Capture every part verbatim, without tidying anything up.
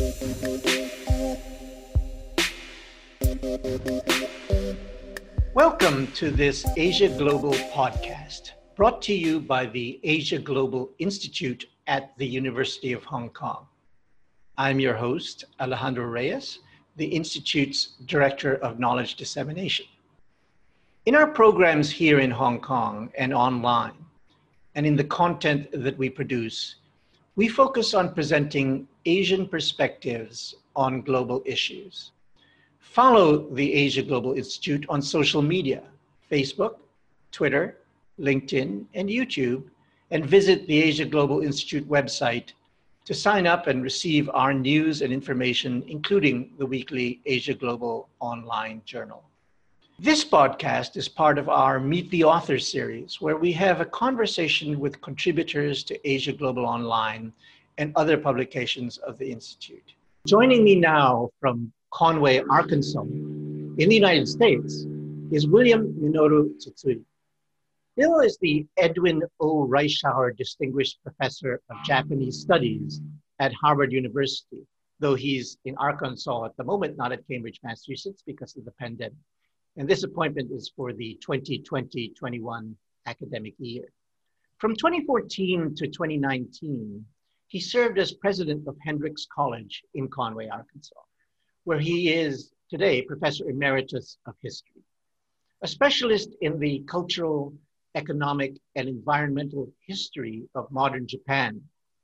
Welcome to this Asia Global podcast, brought to you by the Asia Global Institute at the University of Hong Kong. I'm your host, Alejandro Reyes, the Institute's Director of Knowledge Dissemination. In our programs here in Hong Kong and online, and in the content that we produce, we focus on presenting Asian perspectives on global issues. Follow the Asia Global Institute on social media, Facebook, Twitter, LinkedIn, and YouTube, and visit the Asia Global Institute website to sign up and receive our news and information, including the weekly Asia Global online journal. This podcast is part of our Meet the Author series, where we have a conversation with contributors to Asia Global Online and other publications of the Institute. Joining me now from Conway, Arkansas, in the United States, is William Minoru Tsutsui. Bill is the Edwin O. Reischauer Distinguished Professor of Japanese Studies at Harvard University, though he's in Arkansas at the moment, not at Cambridge, Massachusetts, because of the pandemic. And this appointment is for the twenty twenty twenty-one academic year. From twenty fourteen to twenty nineteen, he served as president of Hendrix College in Conway, Arkansas, where he is today Professor Emeritus of History. A specialist in the cultural, economic, and environmental history of modern Japan.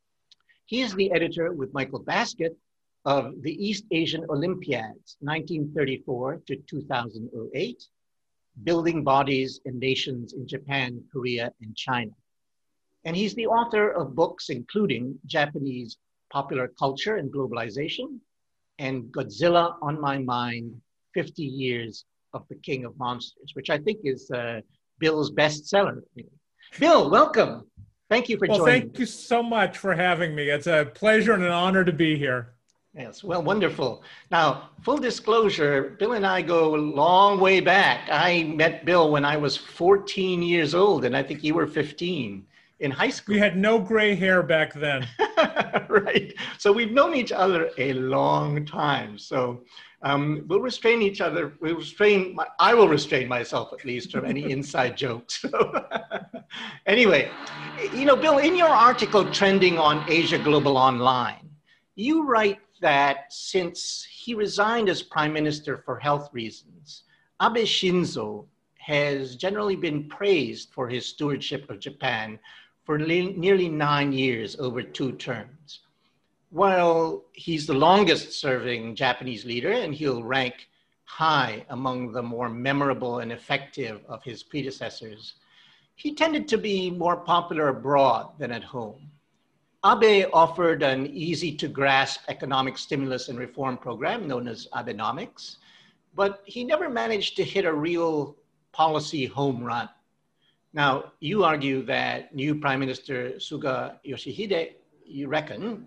He is the editor with Michael Baskett of the East Asian Olympiads, nineteen thirty-four to two thousand eight, Building Bodies and Nations in Japan, Korea, and China. And he's the author of books including Japanese Popular Culture and Globalization, and Godzilla on My Mind, fifty years of the King of Monsters, which I think is uh, Bill's bestseller. Bill, welcome. Thank you for well, joining. Well, thank you so much for having me. It's a pleasure and an honor to be here. Yes, well, wonderful. Now, full disclosure, Bill and I go a long way back. I met Bill when I was fourteen years old, and I think you were fifteen in high school. We had no gray hair back then. Right. So we've known each other a long time. So um, we'll restrain each other. We'll restrain, my, I will restrain myself at least from any inside jokes. So anyway, you know, Bill, in your article trending on Asia Global Online, you write that since he resigned as prime minister for health reasons, Abe Shinzo has generally been praised for his stewardship of Japan for nearly nine years over two terms. While he's the longest serving Japanese leader and he'll rank high among the more memorable and effective of his predecessors, he tended to be more popular abroad than at home. Abe offered an easy to grasp economic stimulus and reform program known as Abenomics, but he never managed to hit a real policy home run. Now, you argue that new Prime Minister Suga Yoshihide, you reckon,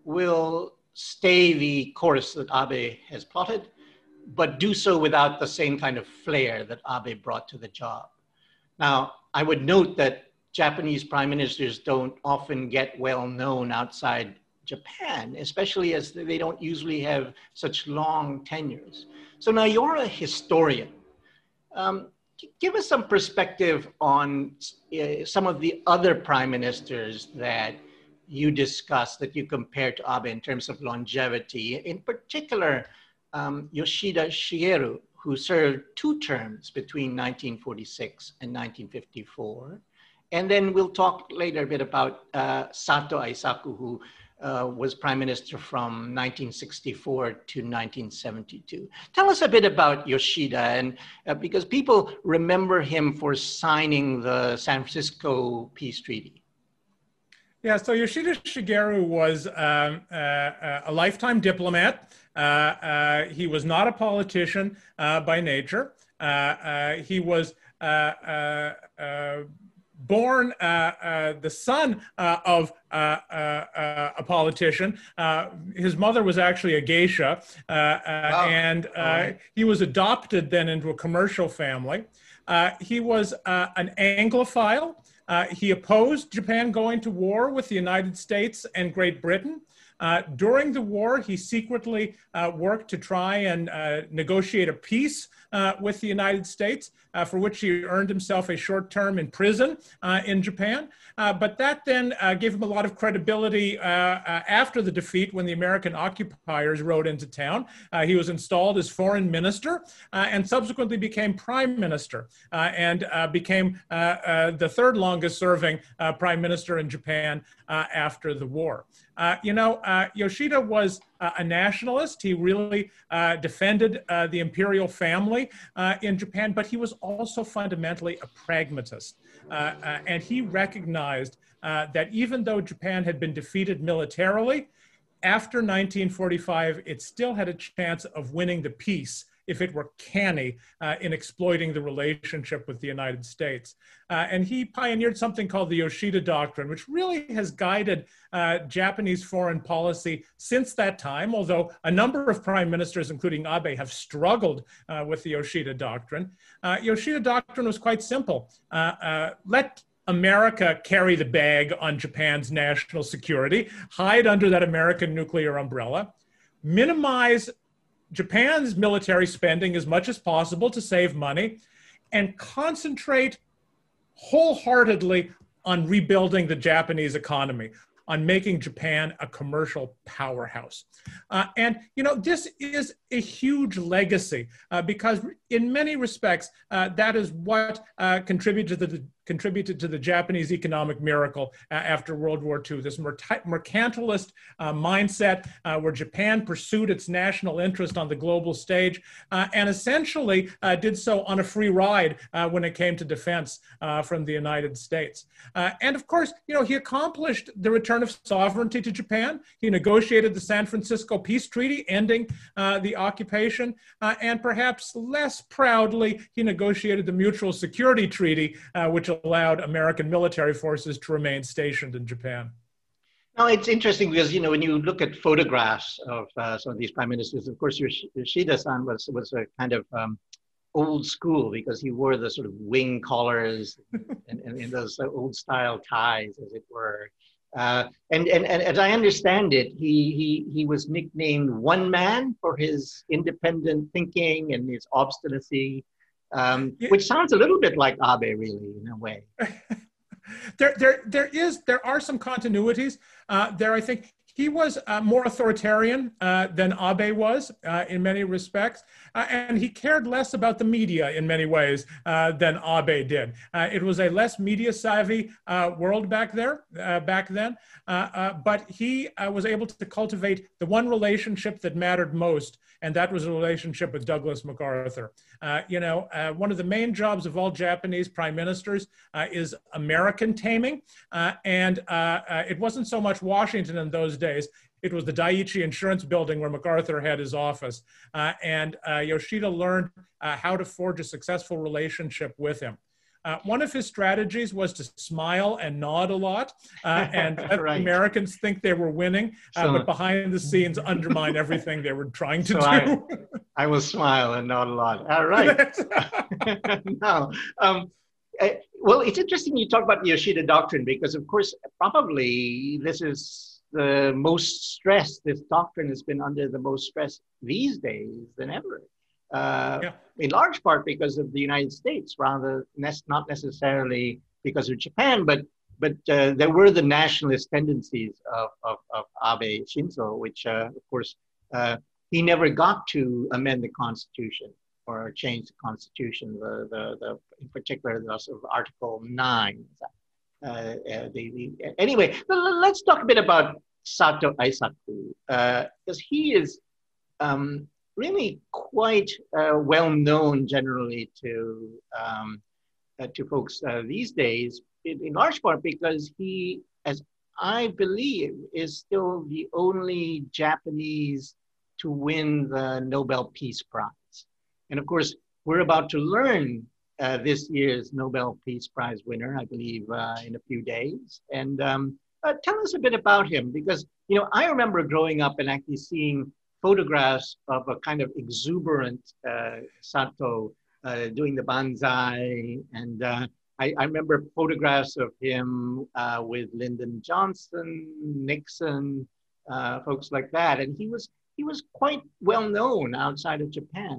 will stay the course that Abe has plotted, but do so without the same kind of flair that Abe brought to the job. Now, I would note that Japanese prime ministers don't often get well known outside Japan, especially as they don't usually have such long tenures. So now you're a historian. Um, Give us some perspective on uh, some of the other prime ministers that you discussed, that you compared to Abe in terms of longevity. In particular, um, Yoshida Shigeru, who served two terms between nineteen forty-six and nineteen fifty-four. And then we'll talk later a bit about uh, Sato Aisaku, who Uh, was prime minister from nineteen sixty-four to nineteen seventy-two. Tell us a bit about Yoshida, and uh, because people remember him for signing the San Francisco Peace Treaty. Yeah, so Yoshida Shigeru was um, uh, a lifetime diplomat. Uh, uh, he was not a politician uh, by nature. Uh, uh, he was uh, uh, uh, born uh, uh, the son uh, of uh, uh, a politician. Uh, his mother was actually a geisha, uh, uh, wow. and uh, right. he was adopted then into a commercial family. Uh, he was uh, an Anglophile. Uh, he opposed Japan going to war with the United States and Great Britain. Uh, Uh, during the war, he secretly uh, worked to try and uh, negotiate a peace uh, with the United States, uh, for which he earned himself a short term in prison uh, in Japan. Uh, but that then uh, gave him a lot of credibility uh, uh, after the defeat when the American occupiers rode into town. Uh, he was installed as foreign minister uh, and subsequently became prime minister uh, and uh, became uh, uh, the third longest serving uh, prime minister in Japan uh, after the war. Uh, you know, uh, Yoshida was uh, a nationalist. He really uh, defended uh, the imperial family uh, in Japan, but he was also fundamentally a pragmatist. Uh, uh, and he recognized uh, that even though Japan had been defeated militarily, after nineteen forty-five, it still had a chance of winning the peace if it were canny uh, in exploiting the relationship with the United States. Uh, and he pioneered something called the Yoshida Doctrine, which really has guided uh, Japanese foreign policy since that time, although a number of prime ministers, including Abe, have struggled uh, with the Yoshida Doctrine. Uh, Yoshida Doctrine was quite simple. Uh, uh, let America carry the bag on Japan's national security, hide under that American nuclear umbrella, minimize Japan's military spending as much as possible to save money, and concentrate wholeheartedly on rebuilding the Japanese economy, on making Japan a commercial powerhouse. Uh, and, you know, this is a huge legacy uh, because in many respects, uh, that is what uh, contributed to the contributed to the Japanese economic miracle uh, after World War Two, this mercantilist uh, mindset uh, where Japan pursued its national interest on the global stage uh, and essentially uh, did so on a free ride uh, when it came to defense uh, from the United States. Uh, and of course, you know, he accomplished the return of sovereignty to Japan. He negotiated the San Francisco Peace Treaty, ending uh, the occupation, uh, and perhaps less proudly, he negotiated the Mutual Security Treaty, uh, which allowed American military forces to remain stationed in Japan. Now, it's interesting because, you know, when you look at photographs of uh, some of these prime ministers, of course, Yoshida-san was, was a kind of um, old school because he wore the sort of wing collars and, and, and those old style ties, as it were. Uh, and, and, and as I understand it, he, he, he was nicknamed One Man for his independent thinking and his obstinacy. Um, which sounds a little bit like Abe, really, in a way. there, there, there is, there are some continuities uh, there. I think he was uh, more authoritarian uh, than Abe was uh, in many respects, uh, and he cared less about the media in many ways uh, than Abe did. Uh, it was a less media-savvy uh, world back there, uh, back then, uh, uh, but he uh, was able to cultivate the one relationship that mattered most, and that was a relationship with Douglas MacArthur. Uh, you know, uh, one of the main jobs of all Japanese prime ministers uh, is American taming, uh, and uh, uh, it wasn't so much Washington in those days. It was the Daiichi Insurance Building where MacArthur had his office. Uh, and uh, Yoshida learned uh, how to forge a successful relationship with him. Uh, one of his strategies was to smile and nod a lot uh, and let right. Americans think they were winning, uh, so, but behind the scenes undermine everything they were trying to so do. I, I will smile and nod a lot. All right. no, um, uh, well, it's interesting you talk about the Yoshida Doctrine because, of course, probably this is the most stress. This doctrine has been under the most stress these days than ever. Uh, yeah. In large part because of the United States, rather not necessarily because of Japan, but but uh, there were the nationalist tendencies of, of, of Abe Shinzo, which, uh, of course, uh, he never got to amend the Constitution or change the Constitution, the, the, the in particular, the sort of Article nine. Uh, uh, the, the, anyway, let's talk a bit about Sato Eisaku, because uh, he is um, really quite uh, well known generally to um, uh, to folks uh, these days, in, in large part because he, as I believe, is still the only Japanese to win the Nobel Peace Prize. And of course, we're about to learn uh, this year's Nobel Peace Prize winner, I believe, uh, in a few days. And um, uh, tell us a bit about him, because, you know, I remember growing up and actually seeing photographs of a kind of exuberant uh, Sato uh, doing the banzai. And uh, I, I remember photographs of him uh, with Lyndon Johnson, Nixon, uh, folks like that. And he was, he was quite well known outside of Japan.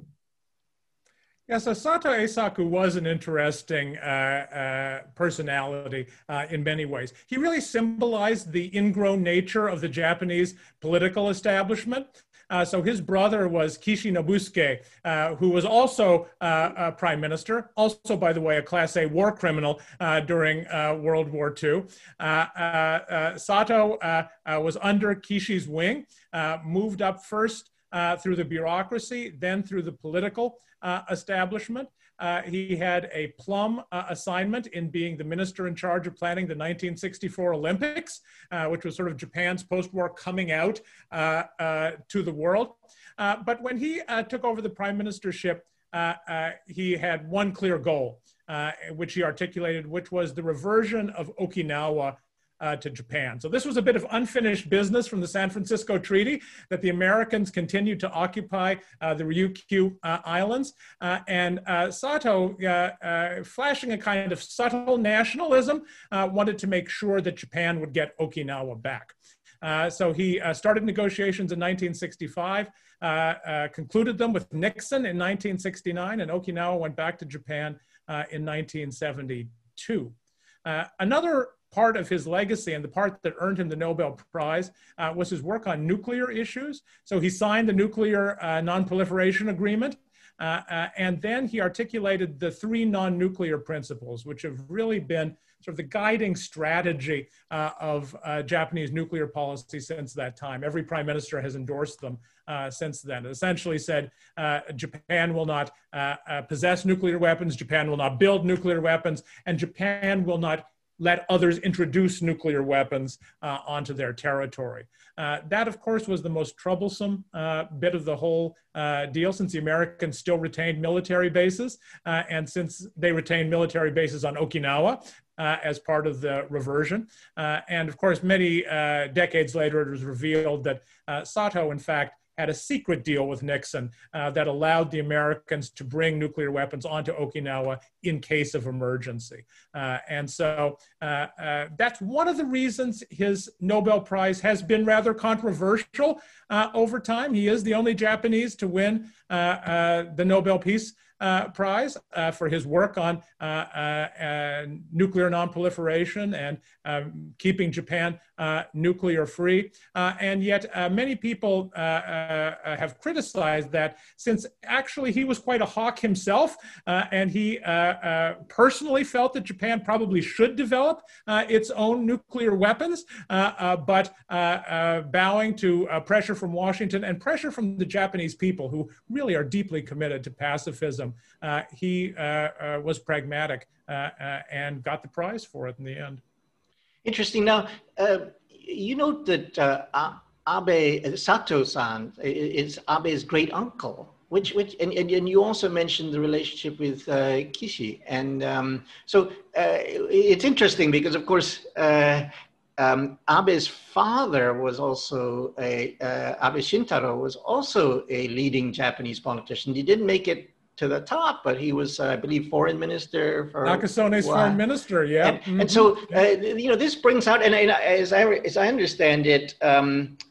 Yeah, so Sato Eisaku was an interesting uh, uh, personality uh, in many ways. He really symbolized the ingrown nature of the Japanese political establishment. Uh, so his brother was Kishi Nobusuke, uh, who was also uh, a prime minister, also, by the way, a Class A war criminal uh, during uh, World War Two. Uh, uh, uh, Sato uh, uh, was under Kishi's wing, uh, moved up first uh, through the bureaucracy, then through the political uh, establishment. Uh, he had a plum uh, assignment in being the minister in charge of planning the nineteen sixty-four Olympics, uh, which was sort of Japan's post-war coming out uh, uh, to the world. Uh, but when he uh, took over the prime ministership, uh, uh, he had one clear goal, uh, which he articulated, which was the reversion of Okinawa Uh, to Japan. So this was a bit of unfinished business from the San Francisco Treaty, that the Americans continued to occupy uh, the Ryukyu uh, Islands. Uh, and uh, Sato, uh, uh, flashing a kind of subtle nationalism, uh, wanted to make sure that Japan would get Okinawa back. Uh, so he uh, started negotiations in nineteen sixty-five, uh, uh, concluded them with Nixon in nineteen sixty-nine, and Okinawa went back to Japan uh, in nineteen seventy-two. Uh, another part of his legacy, and the part that earned him the Nobel Prize, uh, was his work on nuclear issues. So he signed the Nuclear uh, Non-Proliferation Agreement, uh, uh, and then he articulated the three non-nuclear principles, which have really been sort of the guiding strategy uh, of uh, Japanese nuclear policy since that time. Every prime minister has endorsed them uh, since then. It essentially said uh, Japan will not uh, uh, possess nuclear weapons, Japan will not build nuclear weapons, and Japan will not let others introduce nuclear weapons uh, onto their territory. Uh, that, of course, was the most troublesome uh, bit of the whole uh, deal, since the Americans still retained military bases, uh, and since they retained military bases on Okinawa uh, as part of the reversion. Uh, and of course, many uh, decades later, it was revealed that uh, Sato, in fact, had a secret deal with Nixon uh, that allowed the Americans to bring nuclear weapons onto Okinawa in case of emergency. Uh, and so uh, uh, that's one of the reasons his Nobel Prize has been rather controversial uh, over time. He is the only Japanese to win uh, uh, the Nobel Peace Uh, Prize uh, for his work on uh, uh, uh, nuclear non-proliferation and um, keeping Japan uh, nuclear free. Uh, and yet uh, many people uh, uh, have criticized that, since actually he was quite a hawk himself, uh, and he uh, uh, personally felt that Japan probably should develop uh, its own nuclear weapons, uh, uh, but uh, uh, bowing to uh, pressure from Washington and pressure from the Japanese people, who really are deeply committed to pacifism. Uh, he uh, uh, was pragmatic uh, uh, and got the prize for it in the end. Interesting. Now, uh, you note that uh, Abe, Sato-san, is Abe's great uncle, which, which and, and, and you also mentioned the relationship with uh, Kishi. And um, so uh, it's interesting because, of course, uh, Um, Abe's father was also a, uh, Abe Shintaro was also a leading Japanese politician. He didn't make it to the top, but he was, uh, I believe, foreign minister for Nakasone's foreign minister, yeah. And, mm-hmm. and so, uh, you know, this brings out, and, and as I as I understand it, um,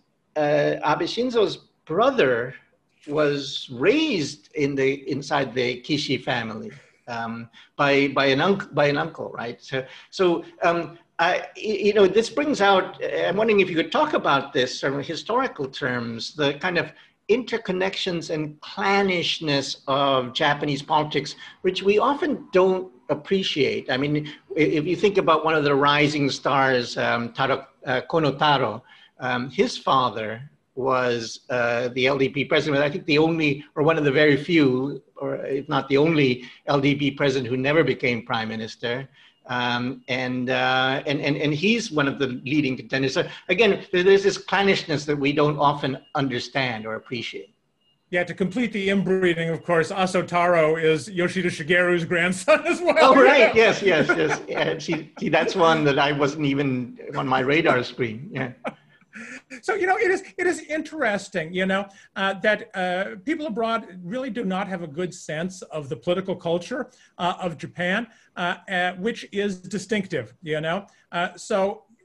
uh, Abe Shinzo's brother was raised in the inside the Kishi family um, by by an uncle by an uncle, right? So so. Um, I, you know, this brings out, I'm wondering if you could talk about this from historical terms, the kind of interconnections and clannishness of Japanese politics, which we often don't appreciate. I mean, if you think about one of the rising stars, um, Taro, uh, Kono Taro, um, his father was uh, the L D P president, I think the only, or one of the very few, or if not the only L D P president who never became prime minister. Um, and, uh, and, and, and he's one of the leading contenders. So again, there's this clannishness that we don't often understand or appreciate. Yeah, to complete the inbreeding, of course, Aso Taro is Yoshida Shigeru's grandson as well. Oh, right, yes, yes, yes. Yeah, see, see, that's one that I wasn't even on my radar screen, yeah. So, you know, it is it is interesting, you know, uh, that uh, people abroad really do not have a good sense of the political culture uh, of Japan, uh, uh, which is distinctive, you know. Uh, so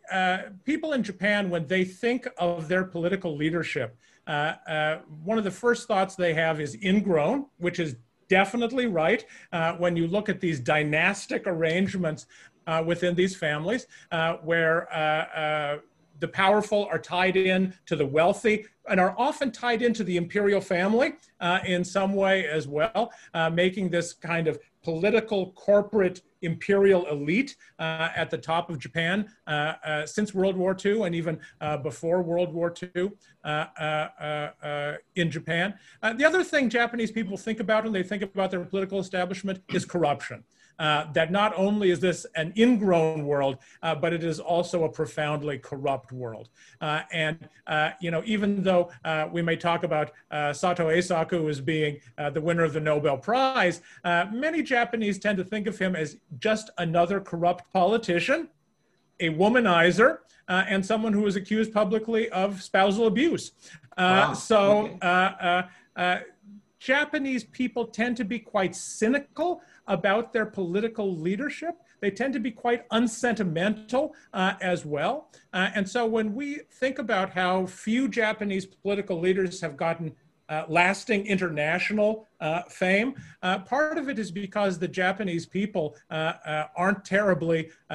uh, people in Japan, when they think of their political leadership, uh, uh, one of the first thoughts they have is ingrown, which is definitely right. Uh, when you look at these dynastic arrangements uh, within these families, uh, where uh, uh, the powerful are tied in to the wealthy and are often tied into the imperial family uh, in some way as well, uh, making this kind of political, corporate, imperial elite uh, at the top of Japan uh, uh, since World War Two and even uh, before World War Two uh, uh, uh, uh, in Japan. Uh, the other thing Japanese people think about when they think about their political establishment is corruption. Uh, that not only is this an ingrown world, uh, but it is also a profoundly corrupt world. Uh, and, uh, you know, even though uh, we may talk about uh, Sato Eisaku as being uh, the winner of the Nobel Prize, uh, many Japanese tend to think of him as just another corrupt politician, a womanizer, uh, and someone who was accused publicly of spousal abuse. Uh, wow. So okay. uh, uh, uh, Japanese people tend to be quite cynical about their political leadership. They tend to be quite unsentimental uh, as well. Uh, and so when we think about how few Japanese political leaders have gotten uh, lasting international uh, fame, uh, part of it is because the Japanese people uh, uh, aren't terribly uh, uh,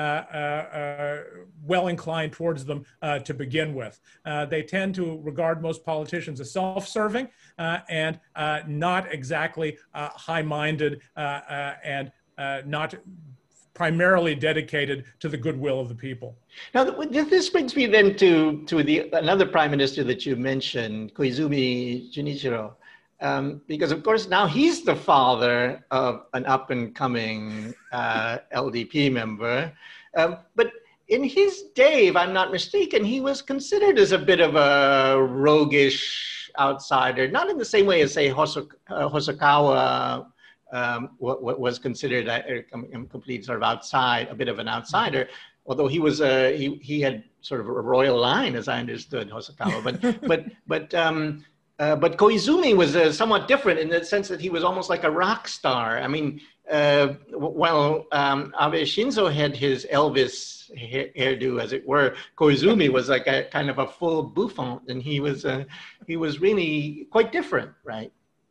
uh, well inclined towards them uh, to begin with. Uh, they tend to regard most politicians as self-serving uh, and uh, not exactly uh, high-minded uh, uh, and uh, not primarily dedicated to the goodwill of the people. Now, this brings me then to, to the, another prime minister that you mentioned, Koizumi Junichiro, um, because of course now he's the father of an up-and-coming uh, L D P member. Um, but in his day, if I'm not mistaken, he was considered as a bit of a roguish outsider, not in the same way as, say, Hosok uh, Hosokawa Um, what, what was considered a, a complete sort of outside, a bit of an outsider, mm-hmm. although he was a, he, he had sort of a royal line, as I understood Hosokawa. But but but um, uh, but Koizumi was uh, somewhat different in the sense that he was almost like a rock star. I mean, uh, while um, Abe Shinzo had his Elvis hair, hairdo, as it were, Koizumi was like a kind of a full bouffant, and he was uh, he was really quite different, right?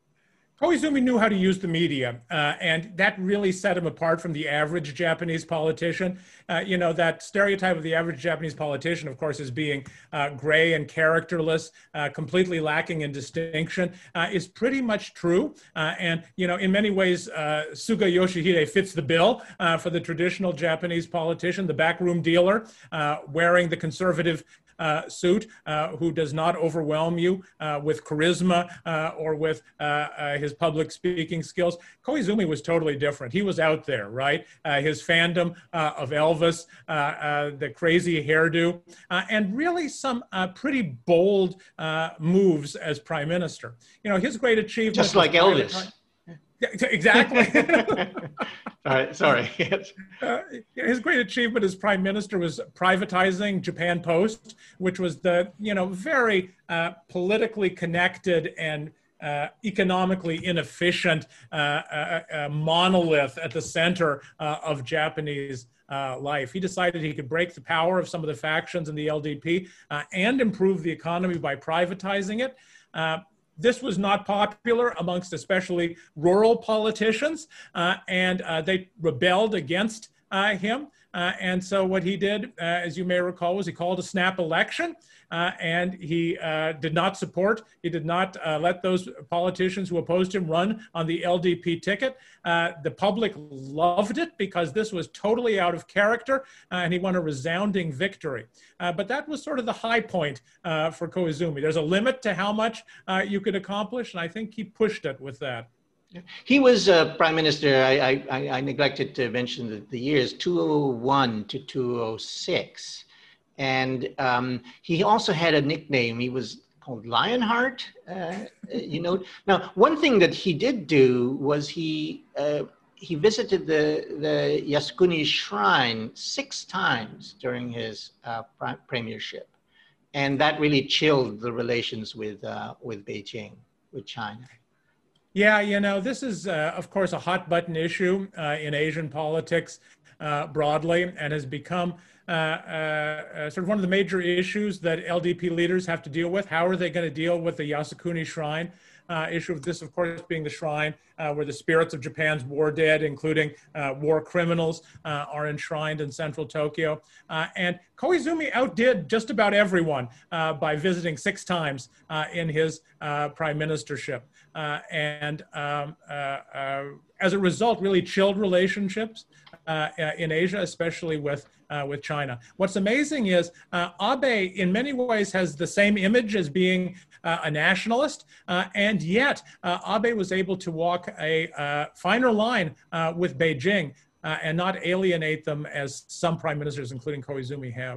Koizumi knew how to use the media, uh, and that really set him apart from the average Japanese politician. Uh, you know, that stereotype of the average Japanese politician, of course, as being uh, gray and characterless, uh, completely lacking in distinction, uh, is pretty much true. Uh, and, you know, in many ways, uh, Suga Yoshihide fits the bill uh, for the traditional Japanese politician, the backroom dealer, uh, wearing the conservative Uh, suit, uh, who does not overwhelm you uh, with charisma uh, or with uh, uh, his public speaking skills. Koizumi was totally different. He was out there, right? Uh, his fandom uh, of Elvis, uh, uh, the crazy hairdo, uh, and really some uh, pretty bold uh, moves as prime minister. You know, his great achievement— Just like Elvis. Exactly. All right, sorry. uh, his great achievement as prime minister was privatizing Japan Post, which was the, you know, very uh, politically connected and uh, economically inefficient uh, uh, uh, monolith at the center uh, of Japanese uh, life. He decided he could break the power of some of the factions in the L D P uh, and improve the economy by privatizing it. Uh, This was not popular amongst especially rural politicians, uh, and uh, they rebelled against uh, him. Uh, and so what he did, uh, as you may recall, was he called a snap election, uh, and he uh, did not support, he did not uh, let those politicians who opposed him run on the L D P ticket. Uh, the public loved it because this was totally out of character, uh, and he won a resounding victory. Uh, but that was sort of the high point uh, for Koizumi. There's a limit to how much uh, you could accomplish, and I think he pushed it with that. He was uh, prime minister. I, I, I neglected to mention the, the years two thousand one to two thousand six. And um, he also had a nickname. He was called Lionheart, uh, you know. Now, one thing that he did do was he uh, he visited the, the Yasukuni Shrine six times during his uh, premiership. And that really chilled the relations with, uh, with Beijing, with China. Yeah, you know, this is, uh, of course, a hot button issue uh, in Asian politics uh, broadly, and has become uh, uh, sort of one of the major issues that L D P leaders have to deal with. How are they going to deal with the Yasukuni Shrine uh, issue of this, of course, being the shrine uh, where the spirits of Japan's war dead, including uh, war criminals, uh, are enshrined in central Tokyo. Uh, and Koizumi outdid just about everyone uh, by visiting six times uh, in his uh, prime ministership. Uh, and um, uh, uh, as a result, really chilled relationships uh, in Asia, especially with uh, with China. What's amazing is uh, Abe, in many ways, has the same image as being uh, a nationalist, uh, and yet uh, Abe was able to walk a uh, finer line uh, with Beijing uh, and not alienate them as some prime ministers, including Koizumi, have.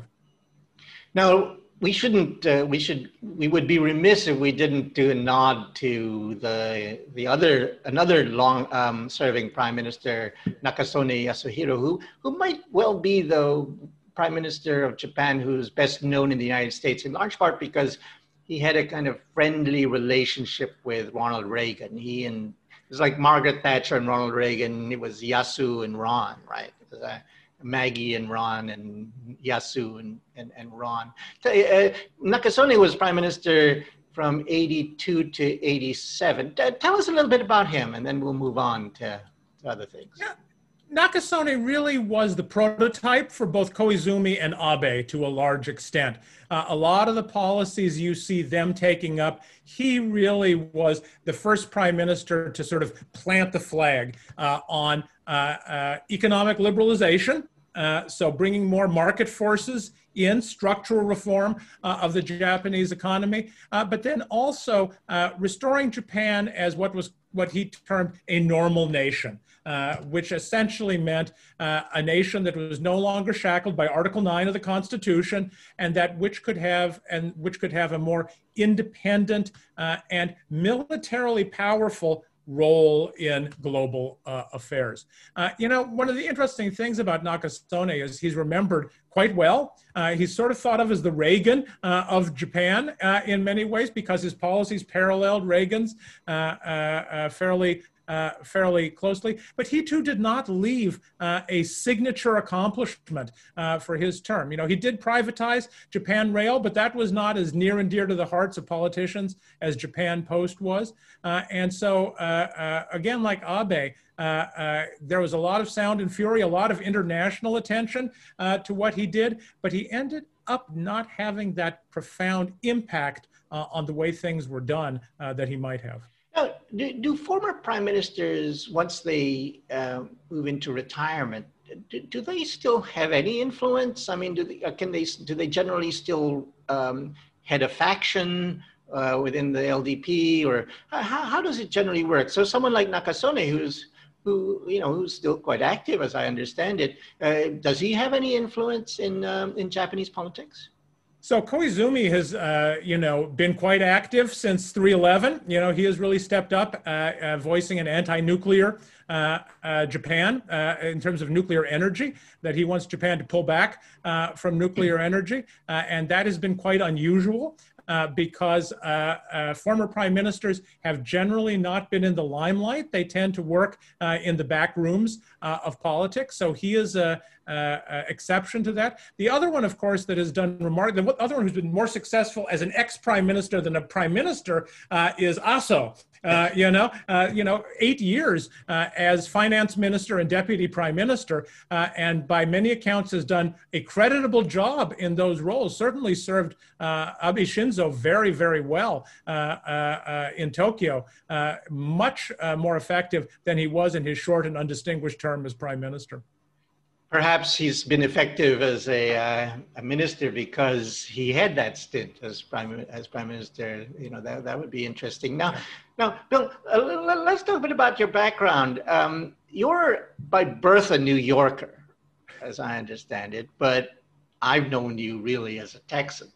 Now, we shouldn't, uh, we should, we would be remiss if we didn't do a nod to the, the other, another long um, serving Prime Minister, Nakasone Yasuhiro, who, who might well be the Prime Minister of Japan who's best known in the United States, in large part because he had a kind of friendly relationship with Ronald Reagan. He and, it was like Margaret Thatcher and Ronald Reagan, it was Yasu and Ron, right? It was a, Maggie and Ron and Yasu and, and, and Ron. Uh, Nakasone was prime minister from eighty-two to eighty-seven. Uh, tell us a little bit about him and then we'll move on to, to other things. Yeah. Nakasone really was the prototype for both Koizumi and Abe to a large extent. Uh, a lot of the policies you see them taking up, he really was the first prime minister to sort of plant the flag uh, on uh, uh, economic liberalization. Uh, so bringing more market forces in, structural reform uh, of the Japanese economy, uh, but then also uh, restoring Japan as what was what he termed a normal nation, uh, which essentially meant uh, a nation that was no longer shackled by Article nine of the Constitution, and that which could have and which could have a more independent uh, and militarily powerful role in global uh, affairs. Uh, you know, one of the interesting things about Nakasone is he's remembered quite well. Uh, he's sort of thought of as the Reagan uh, of Japan uh, in many ways because his policies paralleled Reagan's uh, uh, uh, fairly Uh, fairly closely, but he too did not leave uh, a signature accomplishment uh, for his term. You know, he did privatize Japan Rail, but that was not as near and dear to the hearts of politicians as Japan Post was. Uh, and so, uh, uh, again, like Abe, uh, uh, there was a lot of sound and fury, a lot of international attention uh, to what he did, but he ended up not having that profound impact uh, on the way things were done uh, that he might have. Now, do, do former prime ministers, once they uh, move into retirement, do, do they still have any influence? I mean, do they, can they, do they generally still um, head a faction uh, within the L D P, or how, how does it generally work? So someone like Nakasone, who's, who, you know, who's still quite active, as I understand it, uh, does he have any influence in, um, in Japanese politics? So Koizumi has, uh, you know, been quite active since three eleven. You know, he has really stepped up, uh, uh, voicing an anti-nuclear uh, uh, Japan uh, in terms of nuclear energy, that he wants Japan to pull back uh, from nuclear energy. Uh, and that has been quite unusual. Uh, because uh, uh, former prime ministers have generally not been in the limelight. They tend to work uh, in the back rooms uh, of politics. So he is a, a, a exception to that. The other one, of course, that has done remarkable, the other one who's been more successful as an ex-prime minister than a prime minister uh, is Aso. Uh, you know, uh, you know, eight years uh, as finance minister and deputy prime minister, uh, and by many accounts has done a creditable job in those roles. Certainly served uh, Abe Shinzo very, very well uh, uh, uh, in Tokyo, uh, much uh, more effective than he was in his short and undistinguished term as prime minister. Perhaps he's been effective as a, uh, a minister because he had that stint as prime as prime minister. You know, that that would be interesting. Now, now, Bill, uh, let's talk a bit about your background. Um, you're by birth a New Yorker, as I understand it, but I've known you really as a Texan,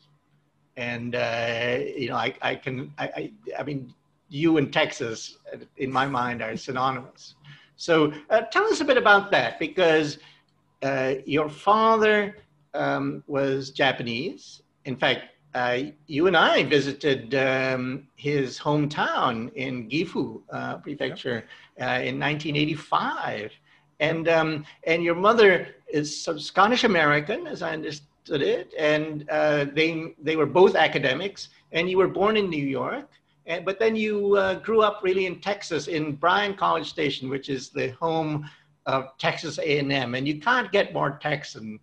and uh, you know, I, I can, I, I, I mean, you and Texas, in my mind, are synonymous. So, uh, tell us a bit about that, because Uh, your father um, was Japanese. In fact, uh, you and I visited um, his hometown in Gifu uh, Prefecture uh, in nineteen eighty-five. And um, and your mother is some Scottish American, as I understood it, and uh, they they were both academics. And you were born in New York, and, but then you uh, grew up really in Texas, in Bryan College Station, which is the home of Texas A and M. And you can't get more Texan,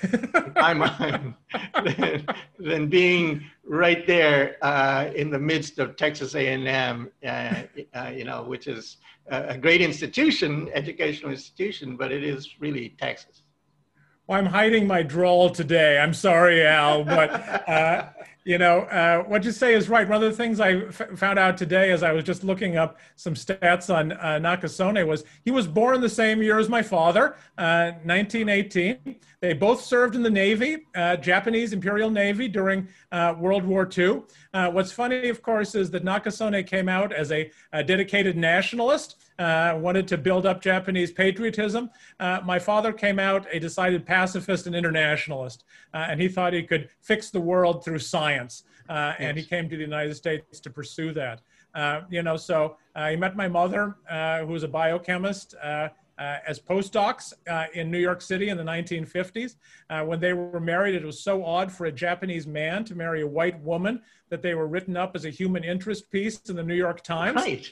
in my mind, than, than being right there uh, in the midst of Texas A and M, uh, uh, you know, which is a great institution, educational institution, but it is really Texas. Well, I'm hiding my drawl today. I'm sorry, Al, but uh, you know, uh, what you say is right. One of the things I f found out today as I was just looking up some stats on uh, Nakasone was he was born the same year as my father, uh, nineteen eighteen. They both served in the Navy, uh, Japanese Imperial Navy during uh, World War Two. Uh, what's funny, of course, is that Nakasone came out as a, a dedicated nationalist, uh, wanted to build up Japanese patriotism. Uh, my father came out a decided pacifist and internationalist, uh, and he thought he could fix the world through science. Uh, and he came to the United States to pursue that. Uh, you know, so uh, he met my mother, uh, who was a biochemist, uh, Uh, as postdocs uh, in New York City in the nineteen fifties. Uh, when they were married, it was so odd for a Japanese man to marry a white woman that they were written up as a human interest piece in the New York Times. Right.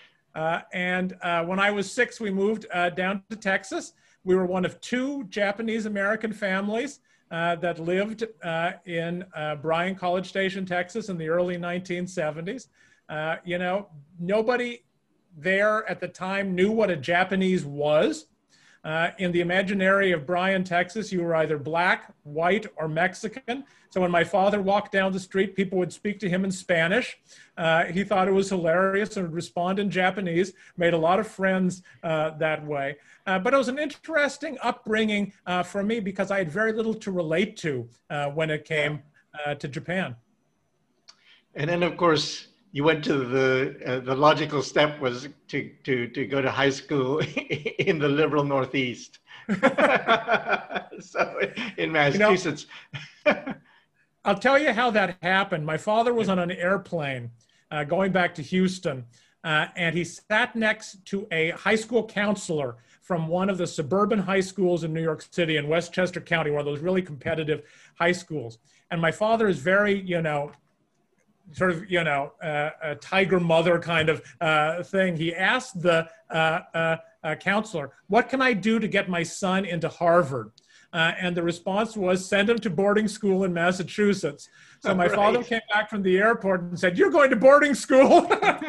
Uh, and uh, when I was six, we moved uh, down to Texas. We were one of two Japanese American families uh, that lived uh, in uh, Bryan College Station, Texas in the early nineteen seventies. Uh, you know, nobody there at the time knew what a Japanese was. Uh, in the imaginary of Bryan, Texas, you were either black, white, or Mexican. So when my father walked down the street, people would speak to him in Spanish. Uh, he thought it was hilarious and would respond in Japanese, made a lot of friends uh, that way. Uh, but it was an interesting upbringing uh, for me because I had very little to relate to uh, when it came uh, to Japan. And then, of course, you went to the, uh, the logical step was to, to, to go to high school in the liberal Northeast. So in Massachusetts. You know, I'll tell you how that happened. My father was on an airplane uh, going back to Houston, uh, and he sat next to a high school counselor from one of the suburban high schools in New York City in Westchester County, one of those really competitive high schools. And my father is very, you know, sort of, you know, uh, a tiger mother kind of uh, thing. He asked the uh, uh, uh, counselor, what can I do to get my son into Harvard? Uh, and the response was, send him to boarding school in Massachusetts. So my right. father came back from the airport and said, you're going to boarding school?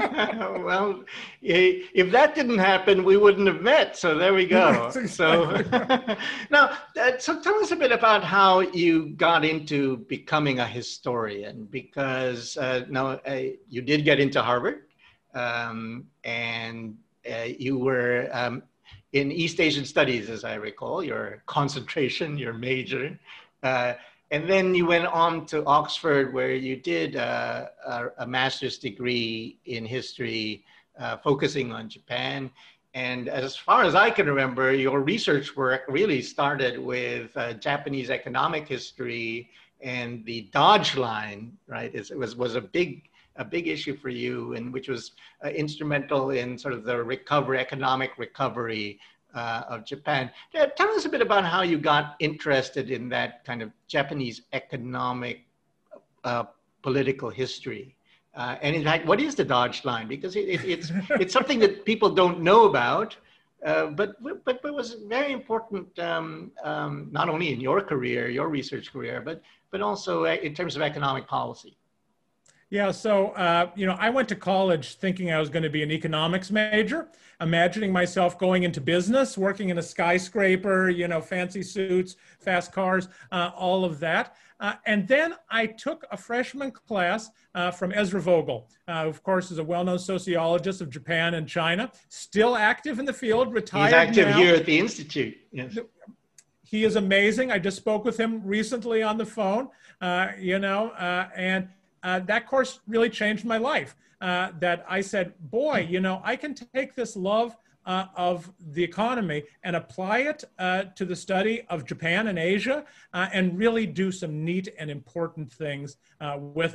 Well, if that didn't happen, we wouldn't have met. So there we go. Exactly. So now, uh, so tell us a bit about how you got into becoming a historian, because uh, now uh, you did get into Harvard, um, and uh, you were um, in East Asian Studies, as I recall, your concentration, your major. Uh, and then you went on to Oxford, where you did uh, a, a master's degree in history, uh, focusing on Japan. And as far as I can remember, your research work really started with uh, Japanese economic history and the Dodge line, right? It was, was a big a big issue for you, and which was uh, instrumental in sort of the recovery, economic recovery uh, of Japan. Uh, tell us a bit about how you got interested in that kind of Japanese economic uh, political history. Uh, and in fact, what is the Dodge line? Because it, it, it's, it's something that people don't know about, uh, but, but, but it was very important, um, um, not only in your career, your research career, but, but also in terms of economic policy. Yeah, so, uh, you know, I went to college thinking I was going to be an economics major, imagining myself going into business, working in a skyscraper, you know, fancy suits, fast cars, uh, all of that. Uh, and then I took a freshman class uh, from Ezra Vogel, uh, who, of course, is a well-known sociologist of Japan and China, still active in the field, retired He's active now. here at the Institute, yes. He is amazing. I just spoke with him recently on the phone, uh, you know, uh, and Uh, that course really changed my life. Uh, that I said, boy, you know, I can take this love uh, of the economy and apply it uh, to the study of Japan and Asia uh, and really do some neat and important things uh, with it.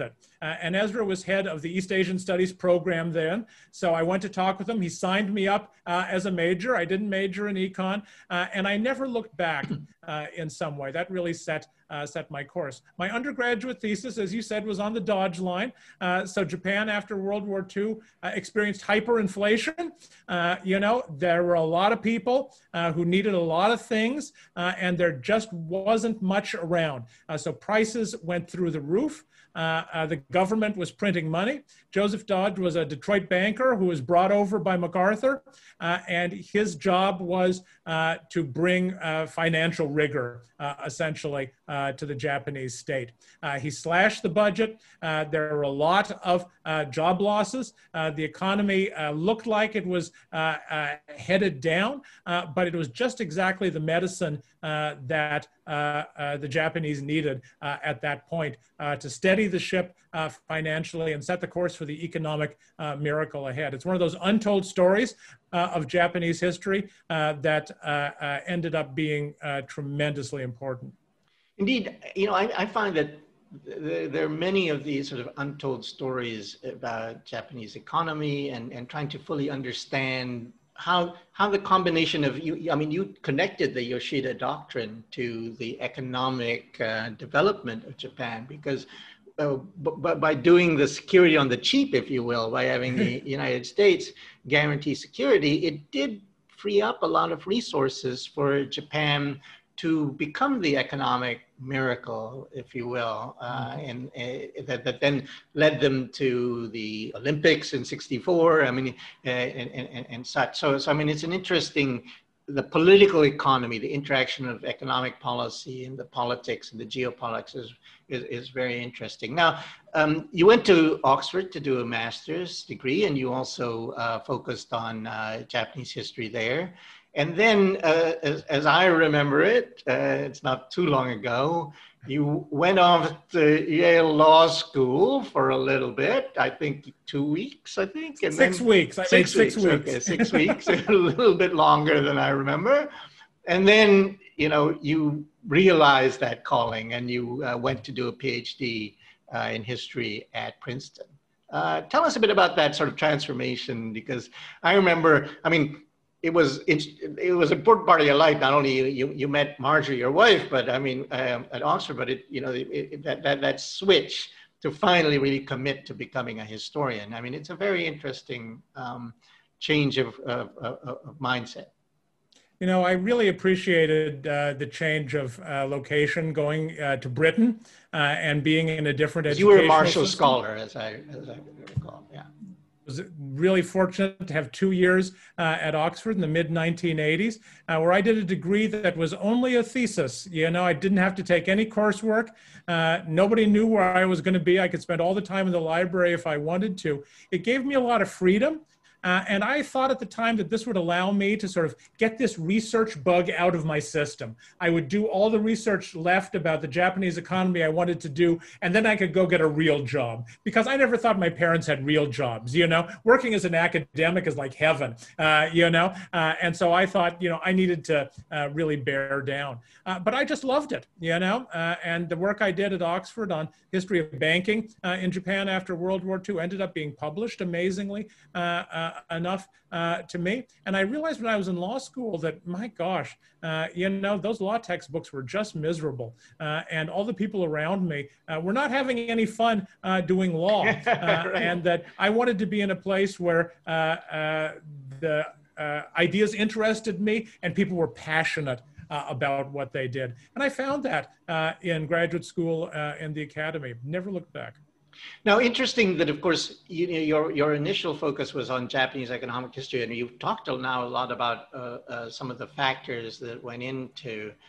Uh, and Ezra was head of the East Asian Studies program then. So I went to talk with him. He signed me up uh, as a major. I didn't major in econ, uh, and I never looked back uh, in some way. That really set Uh, set my course. My undergraduate thesis, as you said, was on the Dodge line. Uh, so Japan after World War Two uh, experienced hyperinflation. Uh, you know, there were a lot of people uh, who needed a lot of things, uh, and there just wasn't much around. Uh, so prices went through the roof. Uh, uh, the government was printing money. Joseph Dodge was a Detroit banker who was brought over by MacArthur, uh, and his job was uh, to bring uh, financial rigor, uh, essentially, uh, to the Japanese state. Uh, he slashed the budget. Uh, there were a lot of uh, job losses. Uh, the economy uh, looked like it was uh, uh, headed down, uh, but it was just exactly the medicine uh, that uh, uh, the Japanese needed uh, at that point uh, to steady the ship uh, financially and set the course for the economic uh, miracle ahead. It's one of those untold stories uh, of Japanese history uh, that uh, uh, ended up being uh, tremendously important. Indeed, you know, I, I find that there, there are many of these sort of untold stories about Japanese economy and, and trying to fully understand how how the combination of you, I mean, you connected the Yoshida Doctrine to the economic uh, development of Japan, because uh, but by doing the security on the cheap, if you will, by having the United States guarantee security, it did free up a lot of resources for Japan to become the economic miracle, if you will, uh, and uh, that, that then led them to the Olympics in sixty-four, I mean, uh, and, and, and such. So, so, I mean, it's an interesting, the political economy, the interaction of economic policy and the politics and the geopolitics is, is, is very interesting. Now, um, you went to Oxford to do a master's degree, and you also uh, focused on uh, Japanese history there. And then, uh, as, as I remember it, uh, it's not too long ago, you went off to Yale Law School for a little bit, I think two weeks, I think. And six then, weeks, I six think six weeks. Okay, six weeks, a little bit longer than I remember. And then, you know, you realized that calling and you uh, went to do a PhD uh, in history at Princeton. Uh, tell us a bit about that sort of transformation, because I remember, I mean, It was it, it was an important part of your life. Not only you you, you met Marjorie, your wife, but I mean um, at Oxford. But it you know it, it, that that that switch to finally really commit to becoming a historian. I mean, it's a very interesting um, change of, of, of, of mindset. You know, I really appreciated uh, the change of uh, location, going uh, to Britain uh, and being in a different education. You were a Marshall system. Scholar, as I as I recall. Yeah. Was really fortunate to have two years uh, at Oxford in the mid nineteen eighties, uh, where I did a degree that was only a thesis. You know, I didn't have to take any coursework. Uh, nobody knew where I was going to be. I could spend all the time in the library if I wanted to. It gave me a lot of freedom. Uh, and I thought at the time that this would allow me to sort of get this research bug out of my system. I would do all the research left about the Japanese economy I wanted to do, and then I could go get a real job. Because I never thought my parents had real jobs, you know? Working as an academic is like heaven, uh, you know? Uh, and so I thought, you know, I needed to uh, really bear down. Uh, but I just loved it, you know? Uh, and the work I did at Oxford on history of banking uh, in Japan after World War Two ended up being published, amazingly uh, uh, enough uh, to me. And I realized when I was in law school that, my gosh, uh, you know, those law textbooks were just miserable. Uh, and all the people around me uh, were not having any fun uh, doing law. Uh, right. And that I wanted to be in a place where uh, uh, the uh, ideas interested me and people were passionate Uh, about what they did. And I found that uh, in graduate school uh, and the academy. Never looked back. Now, interesting that, of course, you know, your, your initial focus was on Japanese economic history, and you've talked now a lot about uh, uh, some of the factors that went into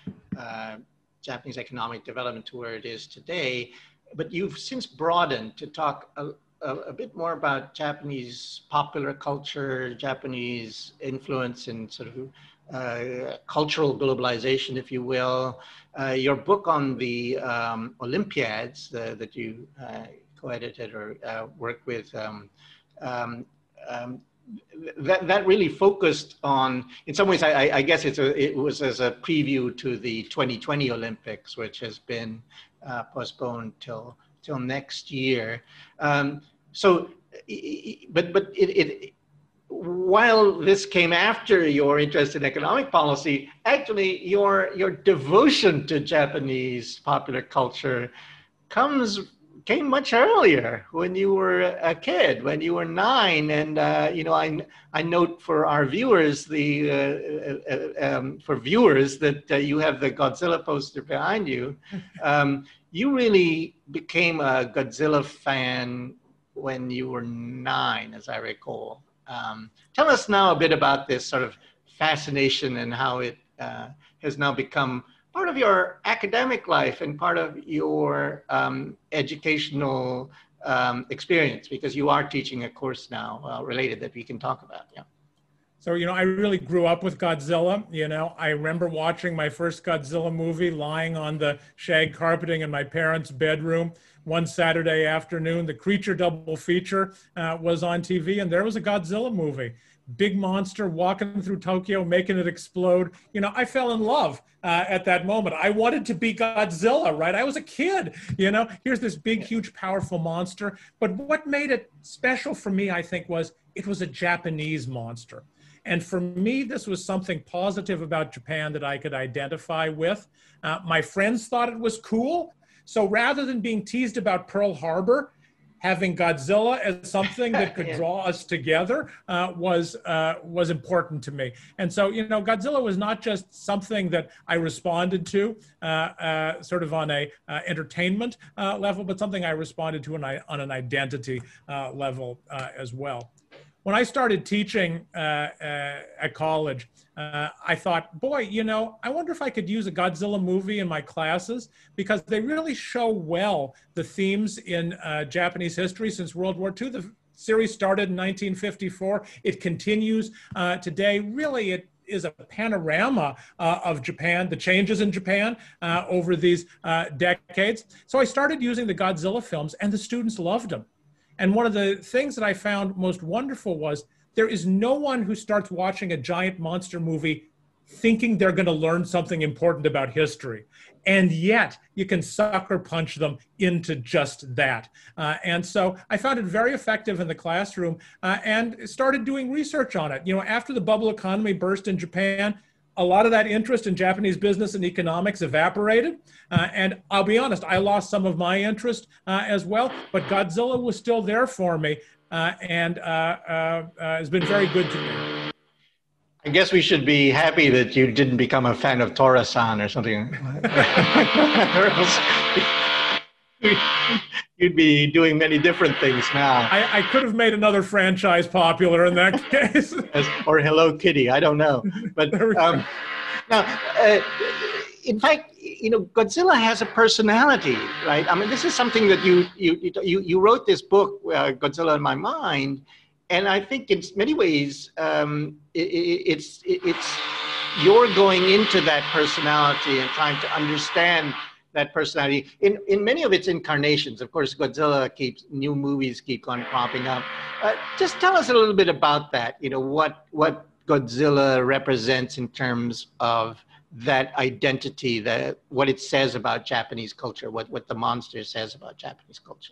uh, Japanese economic development to where it is today. But you've since broadened to talk a, a, a bit more about Japanese popular culture, Japanese influence in sort of Uh, cultural globalization, if you will. Uh, your book on the um, Olympiads uh, that you uh, co-edited or uh, worked with, um, um, um, that, that really focused on, in some ways, I, I guess it's a, it was as a preview to the twenty twenty Olympics, which has been uh, postponed till till next year. Um, so, but but it, it while this came after your interest in economic policy, actually your your devotion to Japanese popular culture comes came much earlier, when you were a kid, when you were nine. And uh, you know, I I note for our viewers, the uh, uh, um, for viewers that uh, you have the Godzilla poster behind you. Um, you really became a Godzilla fan when you were nine, as I recall. Um, tell us now a bit about this sort of fascination and how it uh, has now become part of your academic life and part of your um, educational um, experience, because you are teaching a course now uh, related that we can talk about. Yeah. So, you know, I really grew up with Godzilla. You know, I remember watching my first Godzilla movie lying on the shag carpeting in my parents' bedroom one Saturday afternoon. The Creature double feature uh, was on T V, and there was a Godzilla movie. Big monster walking through Tokyo, making it explode. You know, I fell in love uh, at that moment. I wanted to be Godzilla, right? I was a kid, you know, here's this big, huge, powerful monster. But what made it special for me, I think, was it was a Japanese monster. And for me, this was something positive about Japan that I could identify with. Uh, my friends thought it was cool. So rather than being teased about Pearl Harbor, having Godzilla as something that could yeah. draw us together uh, was uh, was important to me. And so, you know, Godzilla was not just something that I responded to uh, uh, sort of on a uh, entertainment uh, level, but something I responded to on, on an identity uh, level uh, as well. When I started teaching uh, uh, at college, uh, I thought, boy, you know, I wonder if I could use a Godzilla movie in my classes, because they really show well the themes in uh, Japanese history since World War Two. The series started in nineteen fifty-four. It continues uh, today. Really, it is a panorama uh, of Japan, the changes in Japan uh, over these uh, decades. So I started using the Godzilla films, and the students loved them. And one of the things that I found most wonderful was there is no one who starts watching a giant monster movie thinking they're going to learn something important about history. And yet you can sucker punch them into just that. Uh, and so I found it very effective in the classroom uh, and started doing research on it. You know, after the bubble economy burst in Japan, a lot of that interest in Japanese business and economics evaporated. Uh, and I'll be honest, I lost some of my interest uh, as well, but Godzilla was still there for me uh, and uh, uh, uh, has been very good to me. I guess we should be happy that you didn't become a fan of Tora-san or something. You'd be doing many different things now. I, I could have made another franchise popular in that case. Or Hello Kitty, I don't know. But um, now, uh, in fact, you know, Godzilla has a personality, right? I mean, this is something that you you you you wrote this book, uh, Godzilla in My Mind, and I think in many ways, um, it, it, it's it, it's you're going into that personality and trying to understand that personality in, in many of its incarnations. Of course, Godzilla keeps, new movies keep on popping up. Uh, just tell us a little bit about that, you know, what, what Godzilla represents in terms of that identity, that what it says about Japanese culture, what, what the monster says about Japanese culture.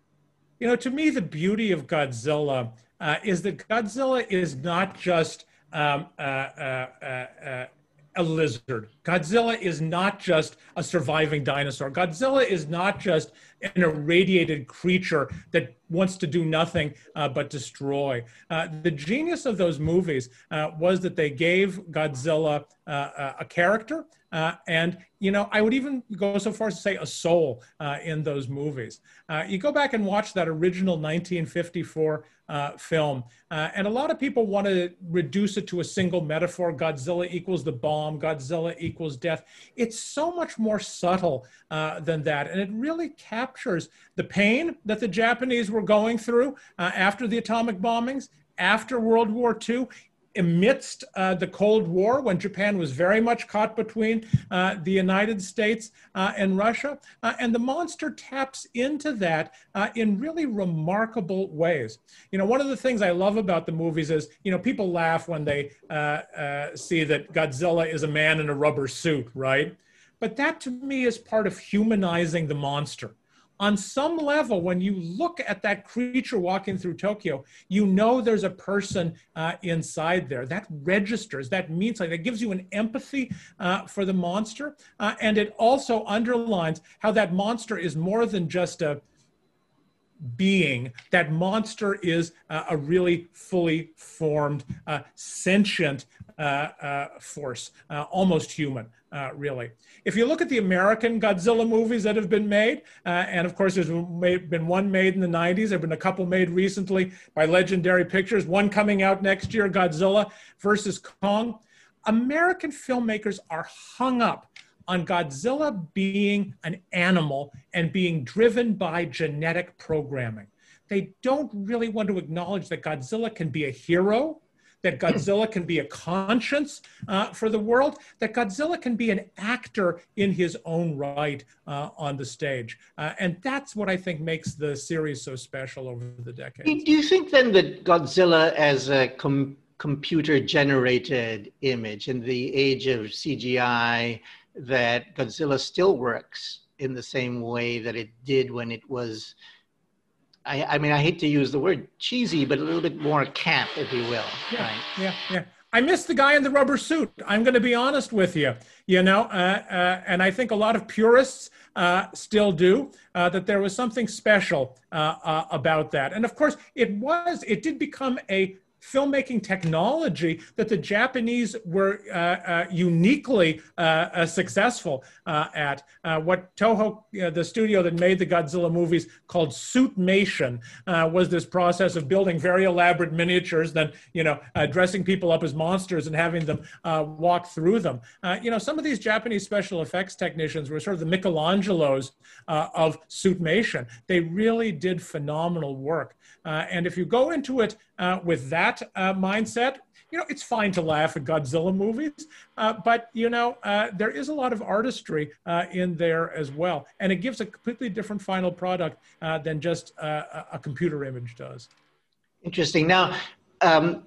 You know, to me, the beauty of Godzilla uh, is that Godzilla is not just um, uh, uh, uh, uh, a lizard. Godzilla is not just a surviving dinosaur. Godzilla is not just an irradiated creature that wants to do nothing uh, but destroy. Uh, the genius of those movies uh, was that they gave Godzilla uh, a character uh, and, you know, I would even go so far as to say a soul uh, in those movies. Uh, you go back and watch that original nineteen fifty-four uh, film, uh, and a lot of people want to reduce it to a single metaphor. Godzilla equals the bomb, Godzilla equals death. It's so much more subtle uh, than that, and it really captures the pain that the Japanese were going through uh, after the atomic bombings, after World War Two, amidst uh, the Cold War, when Japan was very much caught between uh, the United States uh, and Russia. Uh, and the monster taps into that uh, in really remarkable ways. You know, one of the things I love about the movies is, you know, people laugh when they uh, uh, see that Godzilla is a man in a rubber suit, right? But that to me is part of humanizing the monster. on some level, when you look at that creature walking through Tokyo, you know there's a person uh, inside there. That registers, that means something, that gives you an empathy uh, for the monster. Uh, and it also underlines how that monster is more than just a being. That monster is uh, a really fully formed, uh, sentient uh, uh, force, uh, almost human, uh, really. If you look at the American Godzilla movies that have been made, uh, and of course there's been one made in the nineties, there have been a couple made recently by Legendary Pictures, one coming out next year, Godzilla versus Kong. American filmmakers are hung up on Godzilla being an animal and being driven by genetic programming. They don't really want to acknowledge that Godzilla can be a hero, that Godzilla can be a conscience uh, for the world, that Godzilla can be an actor in his own right uh, on the stage. Uh, and that's what I think makes the series so special over the decades. Do you think then that Godzilla as a com computer-generated image in the age of C G I, that Godzilla still works in the same way that it did when it was, I, I mean, I hate to use the word cheesy, but a little bit more camp, if you will. Yeah, right? yeah, yeah. I miss the guy in the rubber suit. I'm going to be honest with you, you know, uh, uh, and I think a lot of purists uh, still do, uh, that there was something special uh, uh, about that. And of course, it was, it did become a filmmaking technology that the Japanese were uh, uh, uniquely uh, uh, successful uh, at. Uh, what Toho, uh, the studio that made the Godzilla movies, called suitmation, uh, was this process of building very elaborate miniatures, then, you know, uh, dressing people up as monsters and having them uh, walk through them. Uh, you know, some of these Japanese special effects technicians were sort of the Michelangelos uh, of suitmation. They really did phenomenal work. Uh, and if you go into it uh, with that uh, mindset, you know, it's fine to laugh at Godzilla movies, uh, but, you know, uh, there is a lot of artistry uh, in there as well. And it gives a completely different final product uh, than just uh, a computer image does. Interesting. Now, um,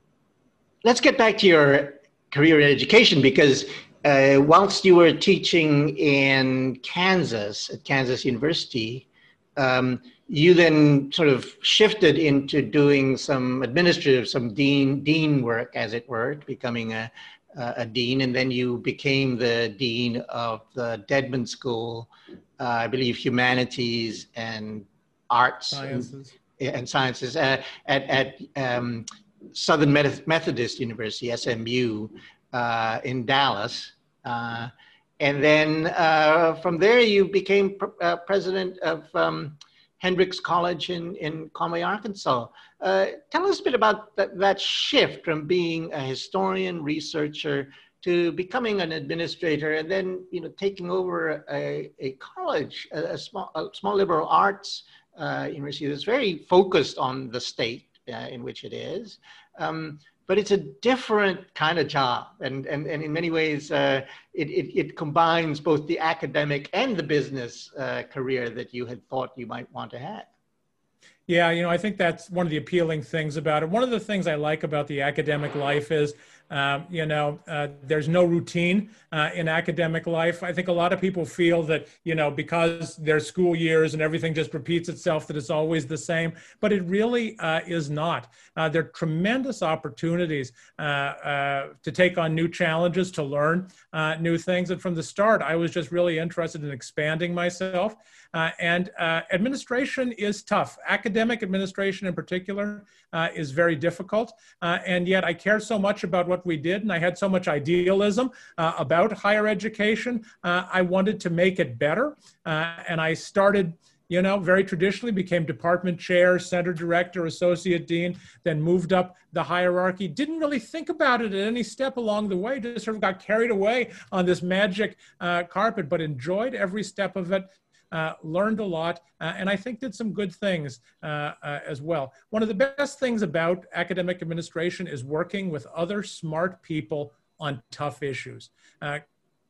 let's get back to your career in education, because uh, whilst you were teaching in Kansas, at Kansas University, um, you then sort of shifted into doing some administrative, some dean dean work, as it were, becoming a, a dean, and then you became the dean of the Dedman School, uh, I believe, humanities and arts Sciences. and, and sciences uh, at, at um, Southern Methodist University, S M U, uh, in Dallas. Uh, and then uh, from there, you became pr uh, president of um, Hendrix College in, in Conway, Arkansas. Uh, tell us a bit about that, that shift from being a historian, researcher, to becoming an administrator, and then, you know, taking over a, a college, a, a, small, a small liberal arts uh, university that's very focused on the state uh, in which it is. Um, but it's a different kind of job. And, and, and in many ways, uh, it, it, it combines both the academic and the business uh, career that you had thought you might want to have. Yeah, you know, I think that's one of the appealing things about it. One of the things I like about the academic life is, um, you know, uh, there's no routine uh, in academic life. I think a lot of people feel that, you know, because their school years and everything just repeats itself, that it's always the same, but it really uh, is not. Uh, there are tremendous opportunities uh, uh, to take on new challenges, to learn uh, new things. And from the start, I was just really interested in expanding myself. Uh, and uh, administration is tough. Academic administration in particular uh, is very difficult. Uh, and yet I cared so much about what we did, and I had so much idealism uh, about higher education. Uh, I wanted to make it better. Uh, and I started, you know, very traditionally, became department chair, center director, associate dean, then moved up the hierarchy. Didn't really think about it at any step along the way, just sort of got carried away on this magic uh, carpet, but enjoyed every step of it. Uh, learned a lot, uh, and I think did some good things uh, uh, as well. One of the best things about academic administration is working with other smart people on tough issues. Uh,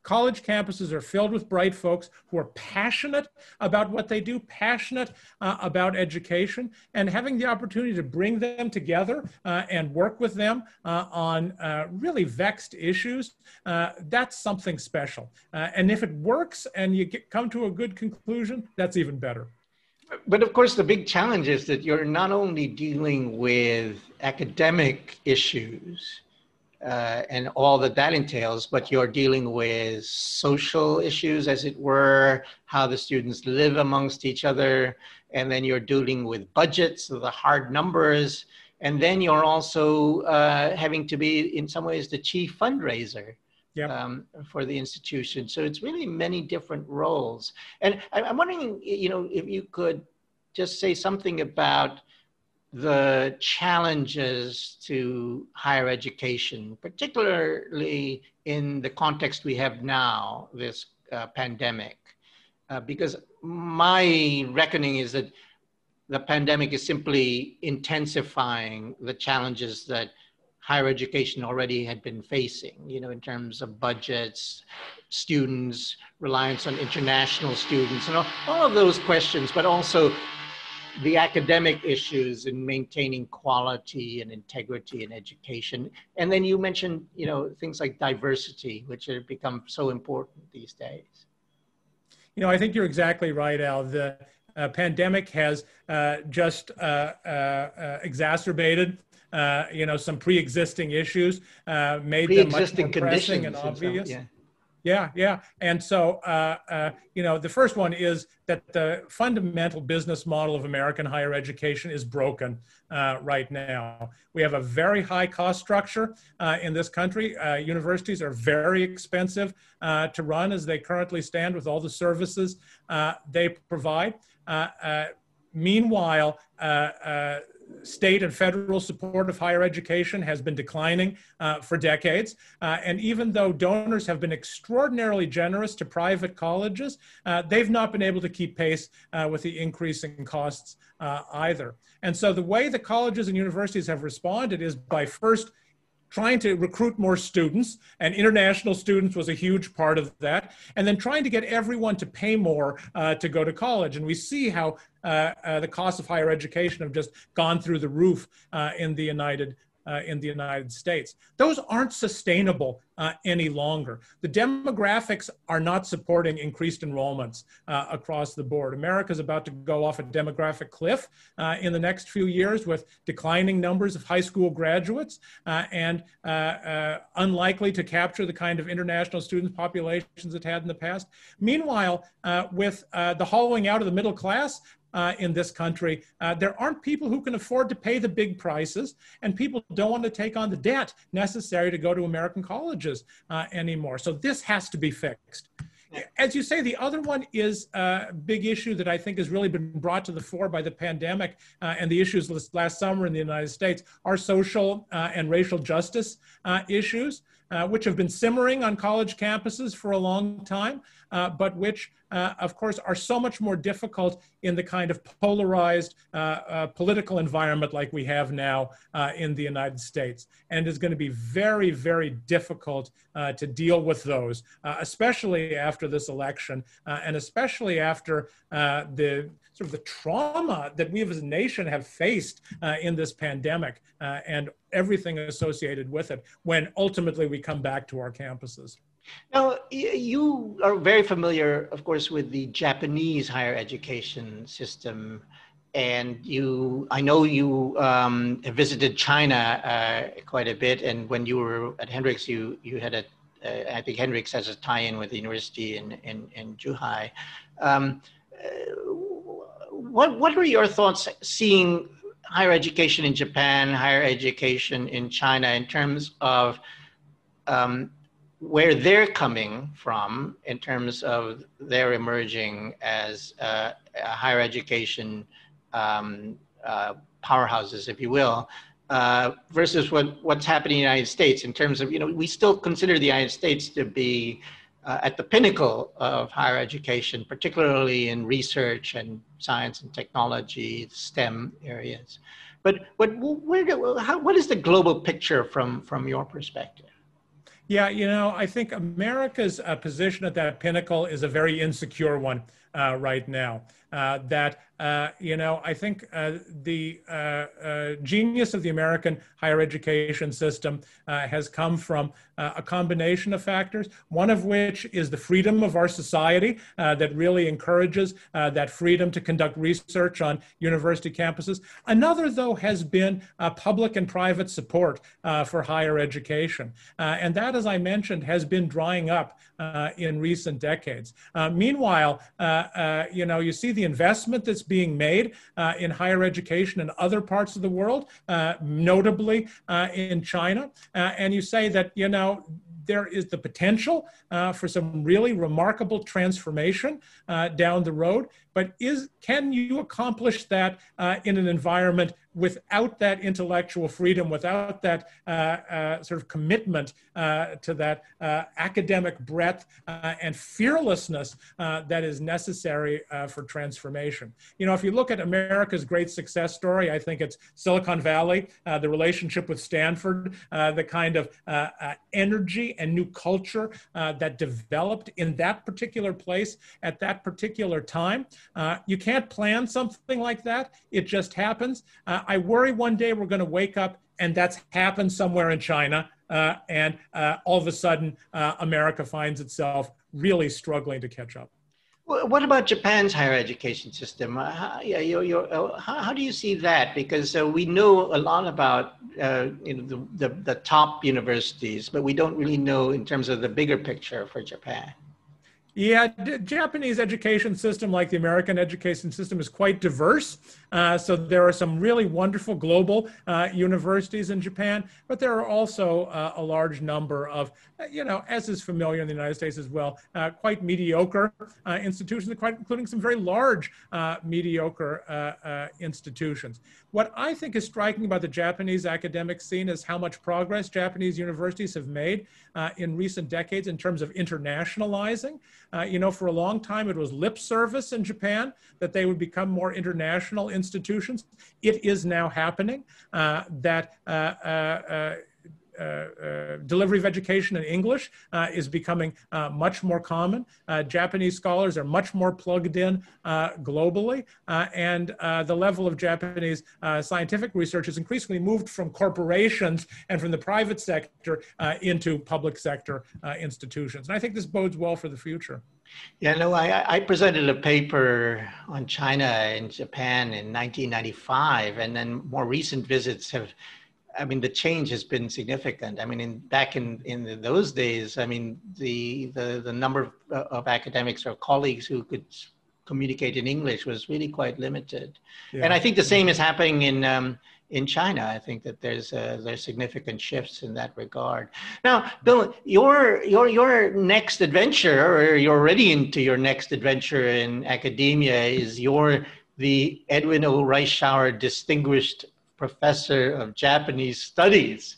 college campuses are filled with bright folks who are passionate about what they do, passionate uh, about education, and having the opportunity to bring them together uh, and work with them uh, on uh, really vexed issues, uh, that's something special. Uh, and if it works and you get, come to a good conclusion, that's even better. But of course, the big challenge is that you're not only dealing with academic issues uh, and all that that entails, but you're dealing with social issues, as it were, how the students live amongst each other, and then you're dealing with budgets, so the hard numbers, and then you're also uh, having to be, in some ways, the chief fundraiser. Yep. Um, for the institution. So it's really many different roles. And I, I'm wondering, you know, if you could just say something about the challenges to higher education, particularly in the context we have now, this uh, pandemic. Uh, because my reckoning is that the pandemic is simply intensifying the challenges that higher education already had been facing, you know, in terms of budgets, students, reliance on international students, and all, all of those questions, but also the academic issues in maintaining quality and integrity in education. And then you mentioned, you know, things like diversity, which have become so important these days. You know, I think you're exactly right, Al. The uh, pandemic has uh, just uh, uh, uh, exacerbated Uh, you know, some pre-existing issues, uh, made them much more pressing and obvious. Some, yeah. yeah, yeah. And so, uh, uh, you know, the first one is that the fundamental business model of American higher education is broken uh, right now. We have a very high cost structure uh, in this country. Uh, universities are very expensive uh, to run as they currently stand with all the services uh, they provide. Uh, uh, meanwhile, uh, uh, state and federal support of higher education has been declining uh, for decades. Uh, and even though donors have been extraordinarily generous to private colleges, uh, they've not been able to keep pace uh, with the increasing costs uh, either. And so the way the colleges and universities have responded is by first trying to recruit more students, and international students was a huge part of that, and then trying to get everyone to pay more uh, to go to college. And we see how uh, uh, the costs of higher education have just gone through the roof uh, in the United Uh, in the United States. Those aren't sustainable uh, any longer. The demographics are not supporting increased enrollments uh, across the board. America's about to go off a demographic cliff uh, in the next few years with declining numbers of high school graduates uh, and uh, uh, unlikely to capture the kind of international student populations it had in the past. Meanwhile, uh, with uh, the hollowing out of the middle class, Uh, in this country, uh, there aren't people who can afford to pay the big prices, and people don't want to take on the debt necessary to go to American colleges uh, anymore. So this has to be fixed. As you say, the other one is a big issue that I think has really been brought to the fore by the pandemic uh, and the issues last summer in the United States are social uh, and racial justice uh, issues, uh, which have been simmering on college campuses for a long time, uh, but which, uh, of course, are so much more difficult in the kind of polarized uh, uh, political environment like we have now uh, in the United States. And it's going to be very, very difficult uh, to deal with those, uh, especially after this election, uh, and especially after uh, the sort of the trauma that we as a nation have faced uh, in this pandemic uh, and everything associated with it when ultimately we come back to our campuses. Now, you are very familiar, of course, with the Japanese higher education system. And you, I know you um, have visited China uh, quite a bit. And when you were at Hendrix, you, you had a, uh, I think Hendrix has a tie-in with the university in, in, in Zhuhai. Um, what, what are your thoughts seeing higher education in Japan, higher education in China in terms of um, where they're coming from in terms of their emerging as uh, a higher education um, uh, powerhouses, if you will, uh, versus what, what's happening in the United States in terms of, you know, we still consider the United States to be uh, at the pinnacle of higher education, particularly in research and science and technology, STEM areas. But, but where do, how, what is the global picture from, from your perspective? Yeah, you know, I think America's uh, position at that pinnacle is a very insecure one uh, right now. Uh, that, uh, you know, I think uh, the uh, uh, genius of the American higher education system uh, has come from uh, a combination of factors, one of which is the freedom of our society uh, that really encourages uh, that freedom to conduct research on university campuses. Another, though, has been uh, public and private support uh, for higher education. Uh, and that, as I mentioned, has been drying up uh, in recent decades. Uh, meanwhile, uh, uh, you know, you see the investment that's being made uh, in higher education in other parts of the world, uh, notably uh, in China. Uh, and you say that, you know, there is the potential uh, for some really remarkable transformation uh, down the road. But is can you accomplish that uh, in an environment without that intellectual freedom, without that uh, uh, sort of commitment uh, to that uh, academic breadth uh, and fearlessness uh, that is necessary uh, for transformation? You know, if you look at America's great success story, I think it's Silicon Valley, uh, the relationship with Stanford, uh, the kind of uh, uh, energy and new culture uh, that developed in that particular place at that particular time. Uh, you can't plan something like that. It just happens. Uh, I worry one day we're going to wake up and that's happened somewhere in China. Uh, and uh, all of a sudden, uh, America finds itself really struggling to catch up. Well, what about Japan's higher education system? Uh, how, yeah, you're, you're, uh, how, how do you see that? Because uh, we know a lot about uh, you know, the, the, the top universities, but we don't really know in terms of the bigger picture for Japan. Yeah, the Japanese education system, like the American education system, is quite diverse. Uh, so there are some really wonderful global uh, universities in Japan, but there are also uh, a large number of, uh, you know, as is familiar in the United States as well, uh, quite mediocre uh, institutions, quite, including some very large uh, mediocre uh, uh, institutions. What I think is striking about the Japanese academic scene is how much progress Japanese universities have made uh, in recent decades in terms of internationalizing. Uh, you know, for a long time, it was lip service in Japan that they would become more international institutions. It is now happening uh, that uh, uh, uh, uh, delivery of education in English uh, is becoming uh, much more common. Uh, Japanese scholars are much more plugged in uh, globally, uh, and uh, the level of Japanese uh, scientific research has increasingly moved from corporations and from the private sector uh, into public sector uh, institutions. And I think this bodes well for the future. Yeah, no, I, I presented a paper on China and Japan in nineteen ninety-five, and then more recent visits have, I mean, the change has been significant. I mean, in, back in, in those days, I mean, the, the, the number of, of academics or colleagues who could communicate in English was really quite limited. Yeah. And I think the same is happening in, um, in China. I think that there's, uh, there's significant shifts in that regard. Now, Bill, your, your, your next adventure, or you're already into your next adventure in academia, is your, the Edwin O. Reischauer Distinguished Professor of Japanese Studies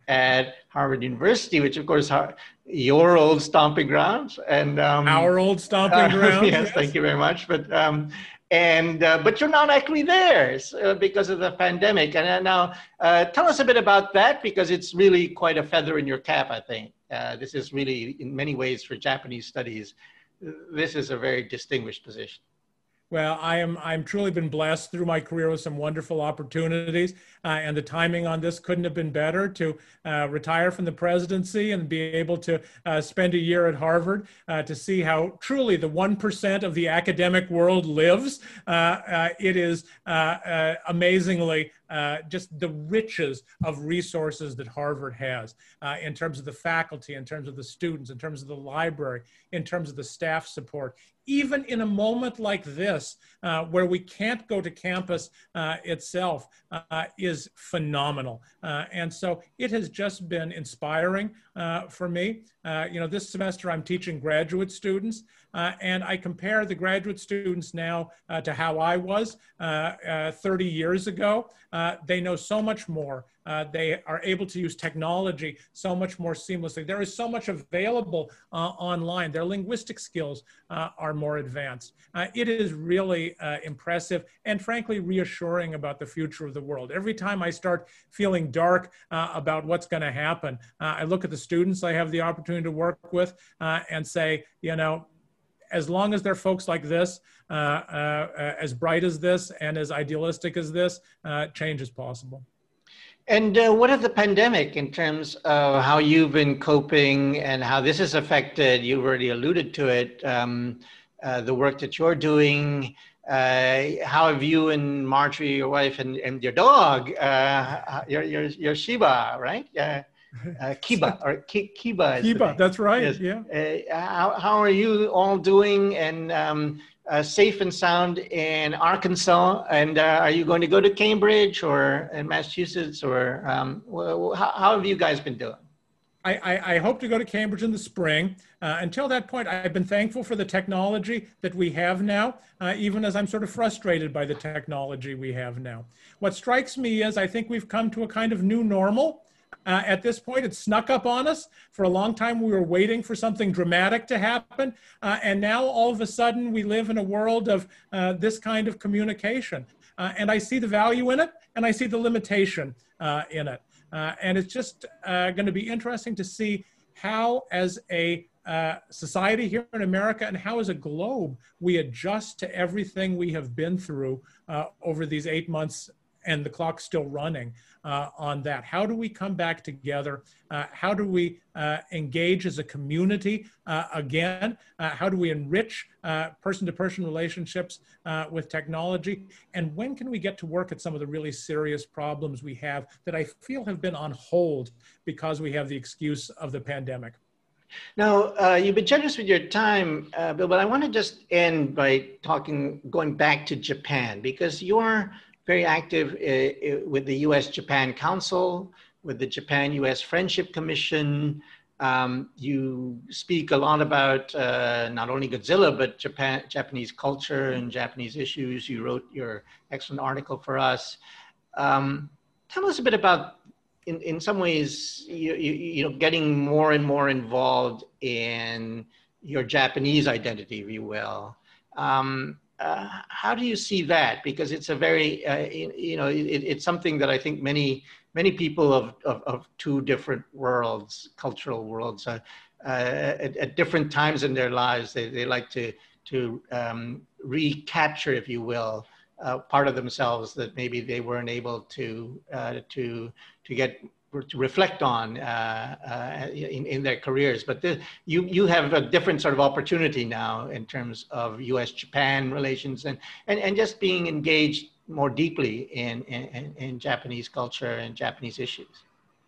at Harvard University, which of course are your old stomping grounds and um, our old stomping grounds. Uh, yes, yes, thank you very much. But um, and uh, but you're not actually there uh, because of the pandemic. And uh, now uh, tell us a bit about that, because it's really quite a feather in your cap. I think uh, this is really, in many ways, for Japanese studies, this is a very distinguished position. Well, I am, I'm truly been blessed through my career with some wonderful opportunities, uh, and the timing on this couldn't have been better to uh, retire from the presidency and be able to uh, spend a year at Harvard uh, to see how truly the one percent of the academic world lives. Uh, uh, it is uh, uh, amazingly Uh, just the riches of resources that Harvard has uh, in terms of the faculty, in terms of the students, in terms of the library, in terms of the staff support. Even in a moment like this, uh, where we can't go to campus uh, itself, uh, is phenomenal. Uh, and so it has just been inspiring uh, for me. Uh, you know, this semester I'm teaching graduate students, uh, and I compare the graduate students now uh, to how I was uh, uh, thirty years ago. Uh, uh, they know so much more. Uh, they are able to use technology so much more seamlessly. There is so much available uh, online. Their linguistic skills uh, are more advanced. Uh, it is really uh, impressive and frankly reassuring about the future of the world. Every time I start feeling dark uh, about what's going to happen, uh, I look at the students I have the opportunity to work with uh, and say, you know, as long as there are folks like this, uh, uh, as bright as this and as idealistic as this, uh, change is possible. And uh, what of the pandemic in terms of how you've been coping and how this has affected, you've already alluded to it, um, uh, the work that you're doing. Uh, how have you and Marjorie, your wife, and, and your dog, uh, your, your, your Shiba, right? Uh, uh, Kiba, or Ki, Kiba. Is Kiba, that's right, yes. Yeah. Uh, how, how are you all doing? And um, Uh, safe and sound in Arkansas, and uh, are you going to go to Cambridge or in Massachusetts, or um, well, how, how have you guys been doing? I, I, I hope to go to Cambridge in the spring. Uh, until that point, I've been thankful for the technology that we have now, uh, even as I'm sort of frustrated by the technology we have now. What strikes me is I think we've come to a kind of new normal. Uh, at this point, it snuck up on us. For a long time, we were waiting for something dramatic to happen. Uh, and now, all of a sudden, we live in a world of uh, this kind of communication. Uh, and I see the value in it, and I see the limitation uh, in it. Uh, and it's just uh, going to be interesting to see how, as a uh, society here in America, and how, as a globe, we adjust to everything we have been through uh, over these eight months, and the clock's still running. Uh, on that. How do we come back together? Uh, how do we uh, engage as a community uh, again? Uh, how do we enrich uh, person-to-person relationships uh, with technology? And when can we get to work at some of the really serious problems we have that I feel have been on hold because we have the excuse of the pandemic? Now, uh, you've been generous with your time, uh, Bill, but I want to just end by talking, going back to Japan, because you're very active uh, with the U S Japan Council, with the Japan U S Friendship Commission. Um, you speak a lot about uh, not only Godzilla, but Japan, Japanese culture and Japanese issues. You wrote your excellent article for us. Um, tell us a bit about, in, in some ways, you, you, you know, getting more and more involved in your Japanese identity, if you will. Um, Uh, how do you see that? Because it's a very, uh, you know, it, it's something that I think many, many people of, of, of two different worlds, cultural worlds, uh, uh, at, at different times in their lives, they, they like to, to um, recapture, if you will, uh, part of themselves that maybe they weren't able to, uh, to, to get, to reflect on uh, uh, in, in their careers. But the, you, you have a different sort of opportunity now in terms of U S Japan relations and, and, and just being engaged more deeply in, in, in Japanese culture and Japanese issues.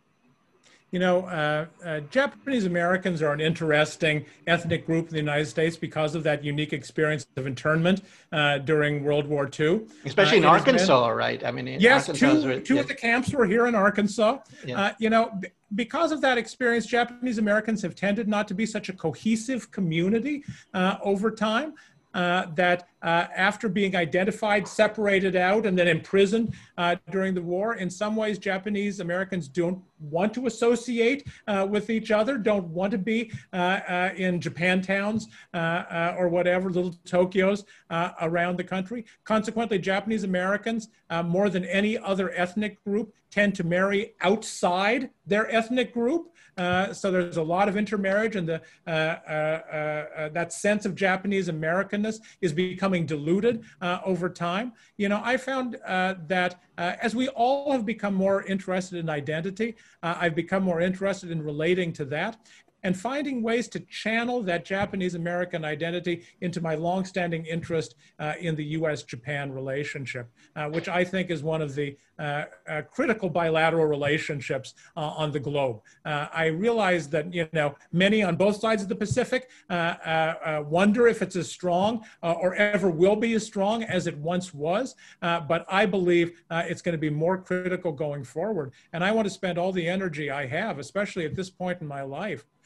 You know, uh, uh, Japanese Americans are an interesting ethnic group in the United States because of that unique experience of internment uh, during World War Two. Especially in uh, Arkansas, been, right? I mean, in yes, Arkansas, two, were, two yeah. of the camps were here in Arkansas. Yeah. Uh, you know, because of that experience, Japanese Americans have tended not to be such a cohesive community uh, over time. Uh, that uh, after being identified, separated out, and then imprisoned uh, during the war, in some ways, Japanese Americans don't want to associate uh, with each other, don't want to be uh, uh, in Japantowns uh, uh, or whatever, little Tokyos uh, around the country. Consequently, Japanese Americans, uh, more than any other ethnic group, tend to marry outside their ethnic group. Uh, so there's a lot of intermarriage, and the, uh, uh, uh, that sense of Japanese Americanness is becoming diluted uh, over time. You know, I found uh, that uh, as we all have become more interested in identity, uh, I've become more interested in relating to that and finding ways to channel that Japanese American identity into my longstanding interest uh, in the U S Japan relationship, uh, which I think is one of the uh, uh, critical bilateral relationships uh, on the globe. Uh, I realize that, you know, many on both sides of the Pacific uh, uh, uh, wonder if it's as strong uh, or ever will be as strong as it once was, uh, but I believe uh, it's going to be more critical going forward. And I want to spend all the energy I have, especially at this point in my life,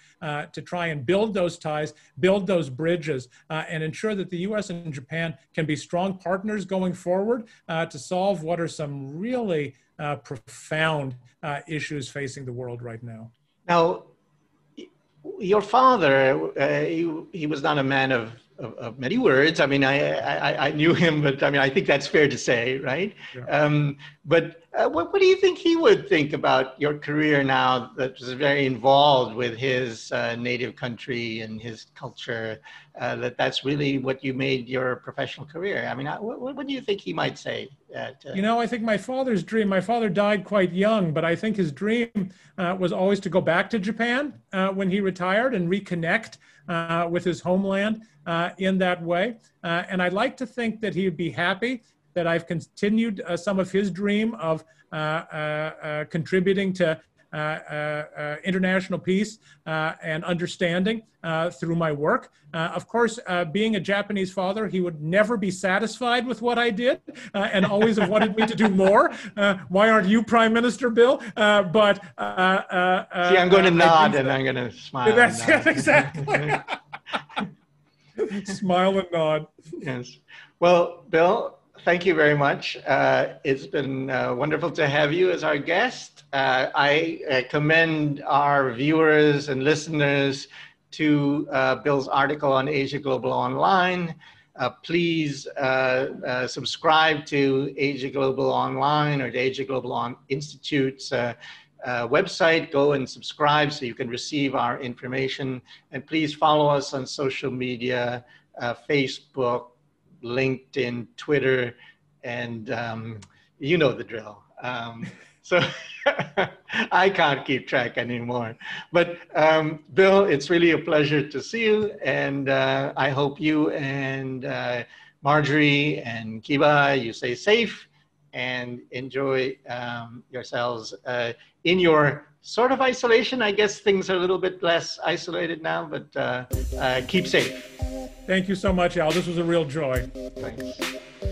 uh, to try and build those ties, build those bridges, uh, and ensure that the U S and Japan can be strong partners going forward uh, to solve what are some really uh, profound uh, issues facing the world right now. Now, your father, uh, he, he was not a man of, of, of many words. I mean, I, I, I knew him, but I mean, I think that's fair to say, right? Yeah. Um, but uh, what, what do you think he would think about your career now that was very involved with his uh, native country and his culture, uh, that that's really what you made your professional career? I mean, what, what do you think he might say? Uh, to... You know, I think my father's dream, my father died quite young, but I think his dream uh, was always to go back to Japan uh, when he retired and reconnect uh, with his homeland uh, in that way. Uh, and I'd like to think that he would be happy that I've continued uh, some of his dream of uh, uh, uh, contributing to uh, uh, uh, international peace uh, and understanding uh, through my work. Uh, of course, uh, being a Japanese father, he would never be satisfied with what I did uh, and always have wanted me to do more. Uh, why aren't you Prime Minister, Bill? Uh, but uh, uh, See, I'm going to uh, nod and I'm going to smile. That's it, exactly. Smile and nod. Yes. Well, Bill, thank you very much. Uh, it's been uh, wonderful to have you as our guest. Uh, I uh, commend our viewers and listeners to uh, Bill's article on Asia Global Online. Uh, please uh, uh, subscribe to Asia Global Online or the Asia Global On Institute's uh, uh, website. Go and subscribe so you can receive our information. And please follow us on social media, uh, Facebook, LinkedIn, Twitter, and um, you know the drill. Um, so I can't keep track anymore. But um, Bill, it's really a pleasure to see you. And uh, I hope you and uh, Marjorie and Kiba, you stay safe and enjoy um, yourselves uh, in your sort of isolation. I guess things are a little bit less isolated now, but uh, uh, keep safe. Thank you so much, Al. This was a real joy. Thanks.